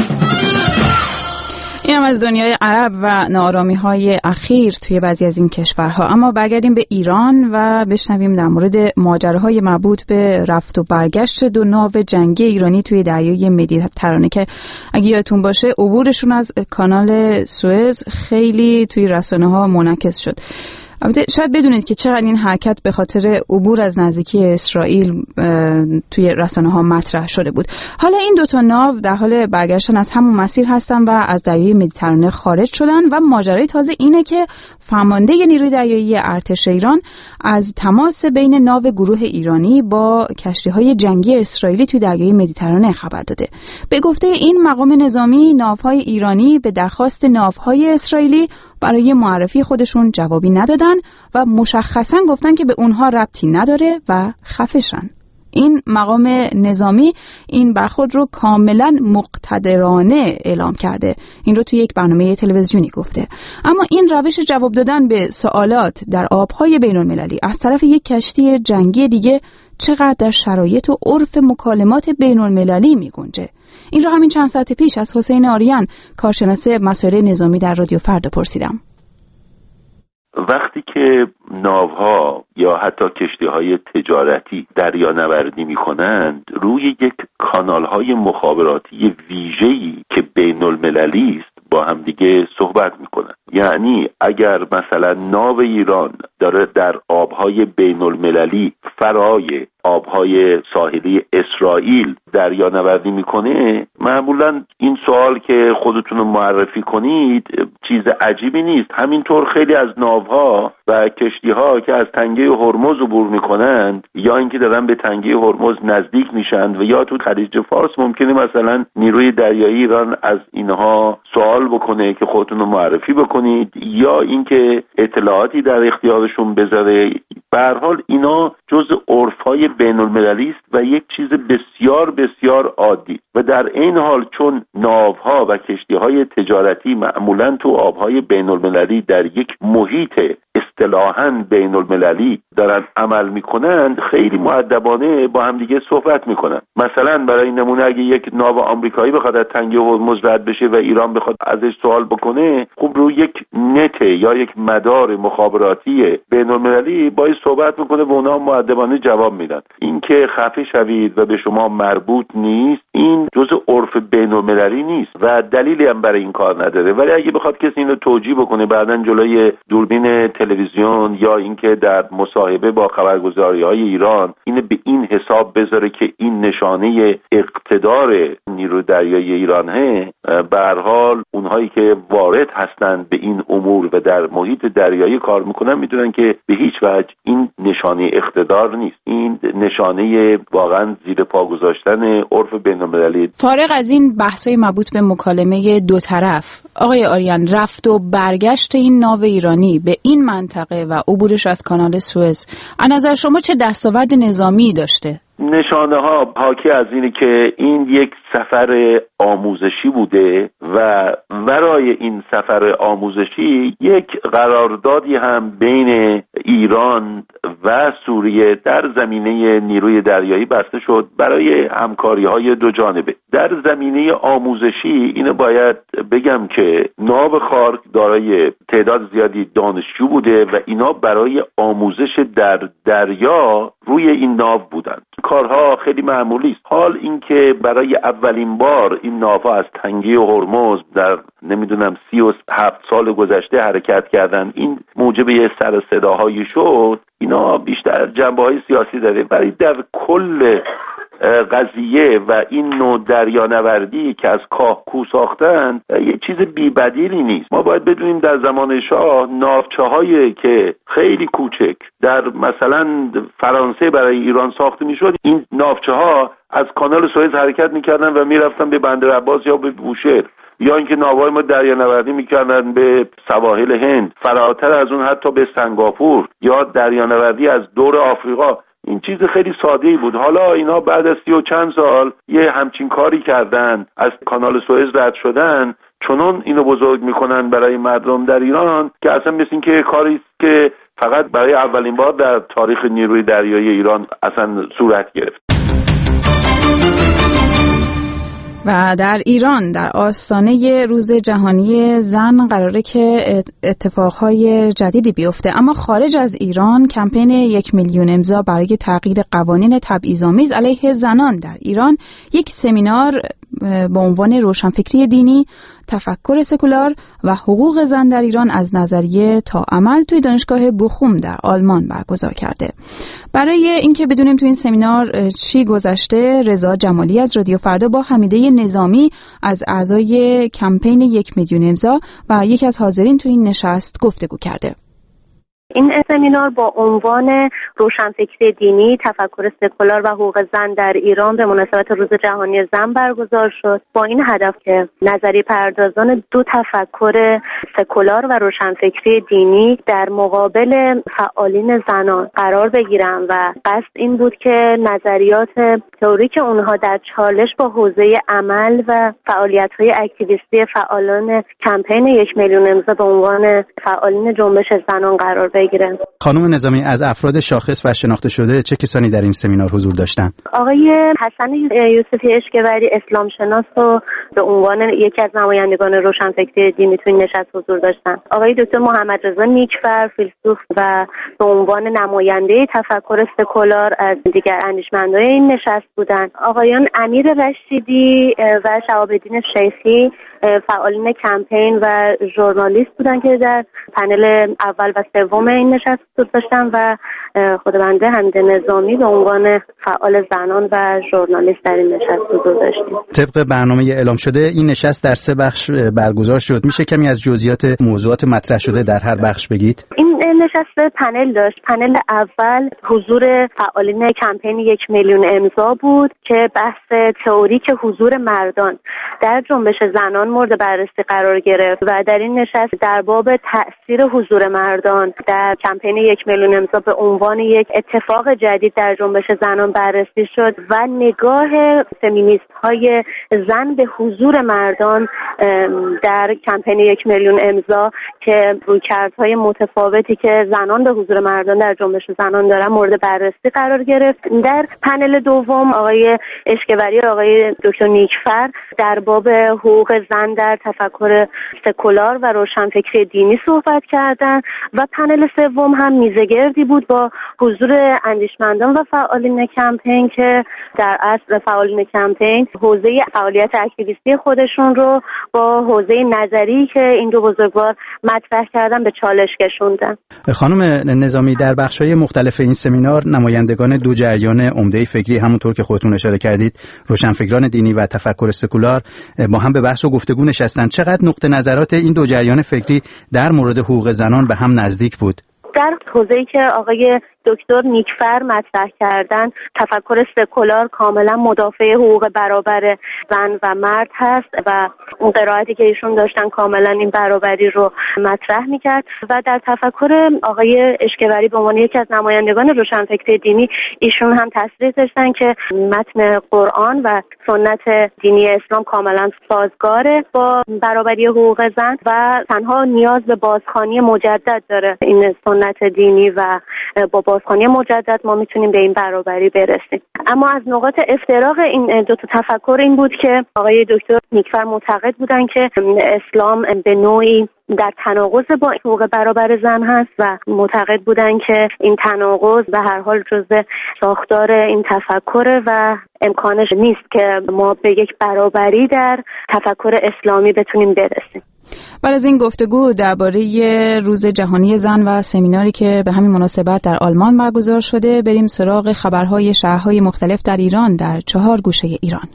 این هم از دنیای عرب و ناآرامی‌های اخیر توی بعضی از این کشورها. اما برگردیم به ایران و بشنویم در مورد ماجراهای مربوط به رفت و برگشت 2 ناو جنگی ایرانی توی دریای مدیترانه که اگه یادتون باشه عبورشون از کانال سوئز خیلی توی رسانه‌ها منعکس شد. البته شاید بدونید که چقدر این حرکت به خاطر عبور از نزدیکی اسرائیل توی رسانه‌ها مطرح شده بود. حالا این 2 ناو در حال برگشتن از همون مسیر هستن و از دریای مدیترانه خارج شدن و ماجرای تازه اینه که فرمانده نیروی دریایی ارتش ایران از تماس بین ناو گروه ایرانی با کشتی‌های جنگی اسرائیلی توی دریای مدیترانه خبر داده. به گفته این مقام نظامی، ناوهای ایرانی به درخواست ناوهای اسرائیلی برای معرفی خودشون جوابی ندادن و مشخصاً گفتن که به اونها ربطی نداره و خفشن. این مقام نظامی این برخورد رو کاملا مقتدرانه اعلام کرده. این رو توی یک برنامه تلویزیونی گفته. اما این روش جواب دادن به سوالات در آبهای بین‌المللی از طرف یک کشتی جنگی دیگه چقدر در شرایط و عرف مکالمات بین‌المللی می‌گنجه؟ این رو همین چند ساعت پیش از حسین آریان کارشناس مسائل نظامی در رادیو فردا پرسیدم. وقتی که ناوها یا حتی کشتی‌های تجارتی دریانوردی می‌کنند روی یک کانال‌های مخابراتی ویژه‌ای که بین‌المللی است با هم دیگه صحبت میکنن. یعنی اگر مثلا ناو ایران داره در آبهای بین المللی فرای آبهای ساحلی اسرائیل دریانوردی میکنه، معمولا این سوال که خودتون رو معرفی کنید چیز عجیبی نیست. همینطور خیلی از ناوها و کشتیها که از تنگه هرمز عبور میکنند یا اینکه دارن به تنگه هرمز نزدیک میشن و یا تو خلیج فارس ممکنه مثلا نیروی دریایی ایران از اینها سوال بکنه که خودتون رو معرفی بکنید یا اینکه اطلاعاتی در اختیارشون بذاره. به هر حال اینا جزء عرف‌های بین‌المللی است و یک چیز بسیار بسیار عادی و در این حال چون ناوها و کشتی‌های تجارتی معمولاً تو آب‌های بین‌المللی در یک محیط اصطلاحاً بین‌المللی دارن عمل میکنند، خیلی مؤدبانه با هم دیگه صحبت میکنن. مثلا برای نمونه اگه یک ناو آمریکایی بخواد از تنگه هرمز رد بشه و ایران بخواد ازش سوال بکنه، خب روی یک نت یا یک مدار مخابراتی بین‌المللی باید صحبت میکنه و اونا مؤدبانه جواب میدن. این که خفه شوید و به شما مربوط نیست، این جزء عرف بین‌المللی نیست و دلیلی هم برای این کار نداره. ولی اگه بخواد کسی اینو توجیه بکنه بعدن جلوی دوربین تلویزیون یا اینکه در مصاحبه با خبرگزاری‌های ایران اینو به این حساب بذاره که این نشانه اقتدار نیروی دریایی ایرانه، به هر حال اونهایی که وارد هستند به این امور و در محیط دریایی کار میکنن میدونن که به هیچ وجه این نشانه اقتدار نیست، این نشانه واقعا زیر پا گذاشتن عرف بین‌المللی. فارغ از این بحث‌های مربوط به مکالمه دو طرف، آقای آریان، رفت و برگشت این ناو ایرانی به این منطقه و عبورش از کانال سوئز از نظر شما چه دستاورد نظامی داشته؟ نشانه ها حاکی از اینه که این یک سفر آموزشی بوده و برای این سفر آموزشی یک قراردادی هم بین ایران و سوریه در زمینه نیروی دریایی بسته شد برای همکاری‌های دو جانبه. در زمینه آموزشی اینو باید بگم که ناو خارک دارای تعداد زیادی دانشجو بوده و اینا برای آموزش در دریا روی این ناو بودند. کارها خیلی معمولی است. حال اینکه برای اولین بار این ناوها از تنگه هرمز در 37 سال گذشته حرکت کردن، این موجب یه سر و صداهایی شد. اینا بیشتر جنبه‌های سیاسی داره، ولی در کل قضیه و این نوع دریانوردی که از کاهکو ساختن یه چیز بی‌بدیلی نیست. ما باید بدونیم در زمان شاه ناوچه‌هایی که خیلی کوچک در مثلا فرانسه برای ایران ساخته میشد، این ناوچه‌ها از کانال سوئز حرکت میکردن و میرفتن به بندر عباس یا به بوشهر، یا اینکه ناوهای ما دریانوردی میکردن به سواحل هند، فراتر از اون حتی به سنگاپور، یا دریانوردی از دور آفریقا. این چیز خیلی ساده‌ای بود. حالا اینا بعد از 30 و چند سال یه همچین کاری کردن، از کانال سوئز رد شدن، چنون اینو بزرگ میکنن برای مردم در ایران که اصلا مثل این که کاری است که فقط برای اولین بار در تاریخ نیروی دریایی ایران اصلا صورت گرفت. و در ایران در آستانه روز جهانی زن قراره که اتفاقهای جدیدی بیفته، اما خارج از ایران کمپین 1 میلیون امضا برای تغییر قوانین تبعیض‌آمیز علیه زنان در ایران یک سمینار با عنوان روشنفکری دینی، تفکر سکولار و حقوق زن در ایران از نظریه تا عمل توی دانشگاه بوخوم در آلمان برگزار کرده. برای اینکه بدونیم تو این سمینار چی گذشته، رضا جمالی از رادیو فردا با حمیده نظامی از اعضای کمپین 1 میلیون امضا و یکی از حاضرین تو این نشست گفتگو کرده. این سمینار با عنوان روشنفکری دینی، تفکر سکولار و حقوق زن در ایران به مناسبت روز جهانی زن برگزار شد، با این هدف که نظریه پردازان دو تفکر سکولار و روشنفکری دینی در مقابل فعالین زنان قرار بگیرن و قصد این بود که نظریات تئوریک اونها در چالش با حوزه عمل و فعالیت‌های اکتیویستی فعالان کمپین 1 میلیون امضا به عنوان فعالین جنبش زنان قرار بگیرن. خانم نظامی، از افراد شاخص و شناخته شده چه کسانی در این سمینار حضور داشتند؟ آقای حسن یوسفی اشکبری اسلام شناس رو به عنوان یکی از نمایندگان روشنفکری دینی توی نشست حضور داشتن. آقای دکتر محمد رضا نیکفر فیلسوف و به عنوان نماینده تفکر سکولار از دیگر اندیشمندان این نشست بودند. آقایان امیر رشیدی و شهاب‌الدین شیخی فعالین کمپین و ژورنالیست بودن که در پنل اول و سوم سوم این نشست حضور داشتم و خود بنده حمید نظامی به عنوان فعال زنان و ژورنالیست در این نشست حضور داشتیم. طبق برنامه اعلام شده این نشست در 3 بخش برگزار شد. میشه کمی از جزئیات موضوعات مطرح شده در هر بخش بگید؟ این نشست پنل داشت. پنل اول حضور فعالین کمپین 1 میلیون امضا بود که بحث تئوریک حضور مردان در جنبش زنان مورد بررسی قرار گرفت و در این نشست در باب تأثیر حضور مردان در کمپین 1 میلیون امضا به عنوان یک اتفاق جدید در جنبش زنان بررسی شد و نگاه فمینیست های زن به حضور مردان در کمپین 1 میلیون امضا که رویکردهای متفاوتی که زنان به حضور مردان در جنبش زنان دارن مورد بررسی قرار گرفت. در پنل دوم آقای اشکوری و آقای دکتر نیکفر در باب حقوق زن در تفکر سکولار و روشنفکری دینی صحبت کردند و پنل سوم هم میزگردی بود با حضور اندیشمندان و فعالین کمپین که در اصل فعالین کمپین حوزه فعالیت اکتیویستی خودشون رو با حوزه نظری که این دو بزرگوار مطرح کردن به چالش کشوندن. خانم نظامی، در بخش‌های مختلف این سمینار نمایندگان دو جریان عمده فکری همونطور که خودتون اشاره کردید، روشنفکران دینی و تفکر سکولار، با هم به بحث و گفتگو نشستند. چقدر نقطه نظرات این دو جریان فکری در مورد حقوق زنان به هم نزدیک بود؟ در حوزه‌ای که آقای دکتر نیکفر مطرح کردن، تفکر سکولار کاملا مدافع حقوق برابر زن و مرد هست و اون قرائتی که ایشون داشتن کاملا این برابری رو مطرح میکرد و در تفکر آقای اشکوری به عنوان یکی از نمایندگان روشنفکری دینی ایشون هم تصریح داشتن که متن قرآن و سنت دینی اسلام کاملا سازگاره با برابری حقوق زن و تنها نیاز به بازخوانی مجدد داره این سنت دینی و با بازخوانی مجدد ما میتونیم به این برابری برسیم. اما از نقاط افتراق این دو تا تفکر این بود که آقای دکتر نیکفر معتقد بودن که اسلام به نوعی در تناقض با حقوق برابر زن هست و معتقد بودن که این تناقض به هر حال جزء ساختار این تفکر و امکانش نیست که ما به یک برابری در تفکر اسلامی بتونیم برسیم. بعد از این گفتگو درباره روز جهانی زن و سمیناری که به همین مناسبت در آلمان برگزار شده، بریم سراغ خبرهای شهرهای مختلف در ایران در 4 گوشه ایران.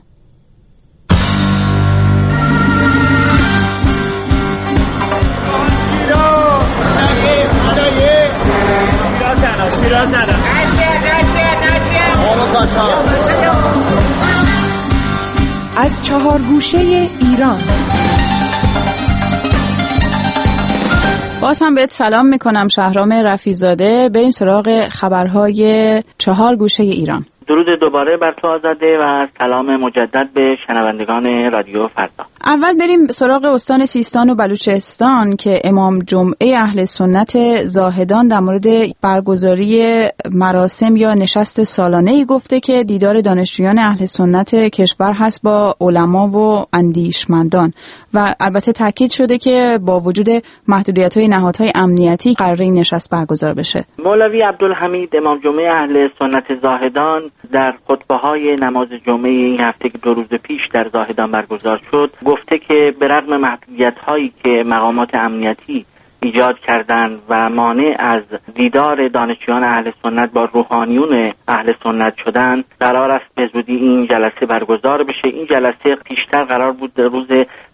از 4 گوشه ایران. باز هم بهت سلام میکنم شهرام رفیع‌زاده. بریم سراغ خبرهای 4 گوشه ایران. درود دوباره بر تو آزاده و سلام مجدد به شنوندگان رادیو فردا. اول بریم سراغ استان سیستان و بلوچستان که امام جمعه اهل سنت زاهدان در مورد برگزاری مراسم یا نشست سالانه‌ای گفته که دیدار دانشجویان اهل سنت کشور هست با علما و اندیشمندان و البته تاکید شده که با وجود محدودیت‌های نهادهای امنیتی قرار این نشست برگزار بشه. مولوی عبدالحمید امام جمعه اهل سنت زاهدان در خطبه‌های نماز جمعه این هفته که 2 روز پیش در زاهدان برگزار شد گفته که به رغم محدودیت‌هایی که مقامات امنیتی ایجاد کردند و مانع از دیدار دانشجویان اهل سنت با روحانیون اهل سنت شدند، قرار است به زودی این جلسه برگزار بشه. این جلسه پیشتر قرار بود روز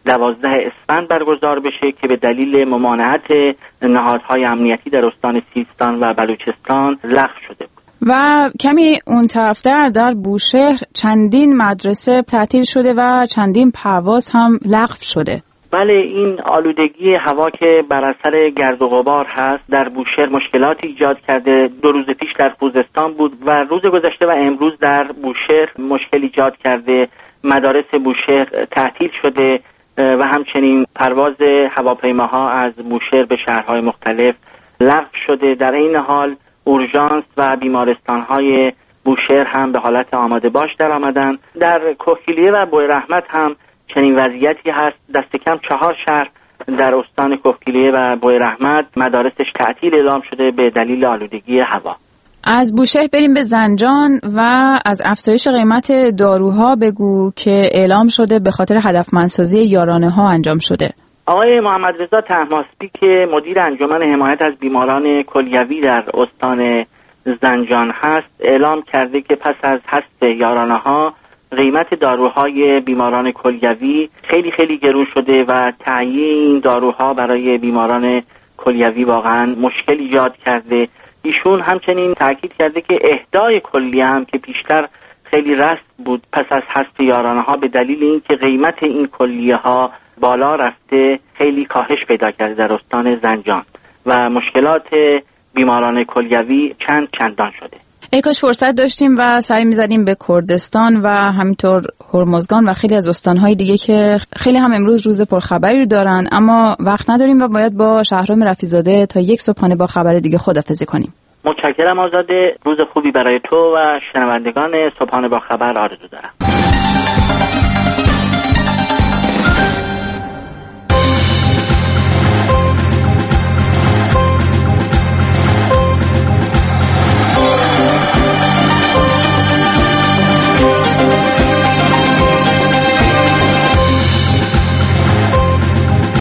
12 اسفند برگزار بشه که به دلیل ممانعت نهادهای امنیتی در استان سیستان و بلوچستان لغو شده بود. و کمی اون طرفتر در بوشهر چندین مدرسه تعطیل شده و چندین پرواز هم لغو شده. بله، این آلودگی هوا که بر اثر گرد و غبار هست در بوشهر مشکلاتی ایجاد کرده. 2 روز پیش در خوزستان بود و روز گذشته و امروز در بوشهر مشکل ایجاد کرده. مدارس بوشهر تعطیل شده و همچنین پرواز هواپیماها از بوشهر به شهرهای مختلف لغو شده. در این حال اورژانس و بیمارستان‌های بوشهر هم به حالت آماده باش در آمدن. در کهگیلویه و بویرحمت هم چنین وضعیتی هست. دست کم 4 شهر در استان کهگیلویه و بویرحمت مدارسش تعطیل اعلام شده به دلیل آلودگی هوا. از بوشهر بریم به زنجان و از افزایش قیمت داروها بگو که اعلام شده به خاطر هدفمندسازی یارانه ها انجام شده. آقای محمد رضا طهماسبی که مدیر انجمن حمایت از بیماران کلیوی در استان زنجان هست اعلام کرده که پس از حذف یارانه‌ها قیمت داروهای بیماران کلیوی خیلی خیلی گرون شده و تعیین داروها برای بیماران کلیوی واقعا مشکل ایجاد کرده. ایشون همچنین تاکید کرده که اهدای کلیه هم که پیشتر خیلی رسم بود پس از حذف یارانه‌ها به دلیل اینکه قیمت این کلیه ها بالا رفته خیلی کاهش پیدا کرده در استان زنجان و مشکلات بیماران کلیوی چندان شده. ای کاش فرصت داشتیم و سعی می‌زدیم به کردستان و همینطور هرمزگان و خیلی از استان‌های دیگه که خیلی هم امروز روز پرخبری رو دارن، اما وقت نداریم و باید با شهرام رفیع‌زاده تا یک صبحانه با خبر دیگه خداحافظی کنیم. متشکرم آزاده. روز خوبی برای تو و شنوندگان صبحانه با خبر آرزو دارم.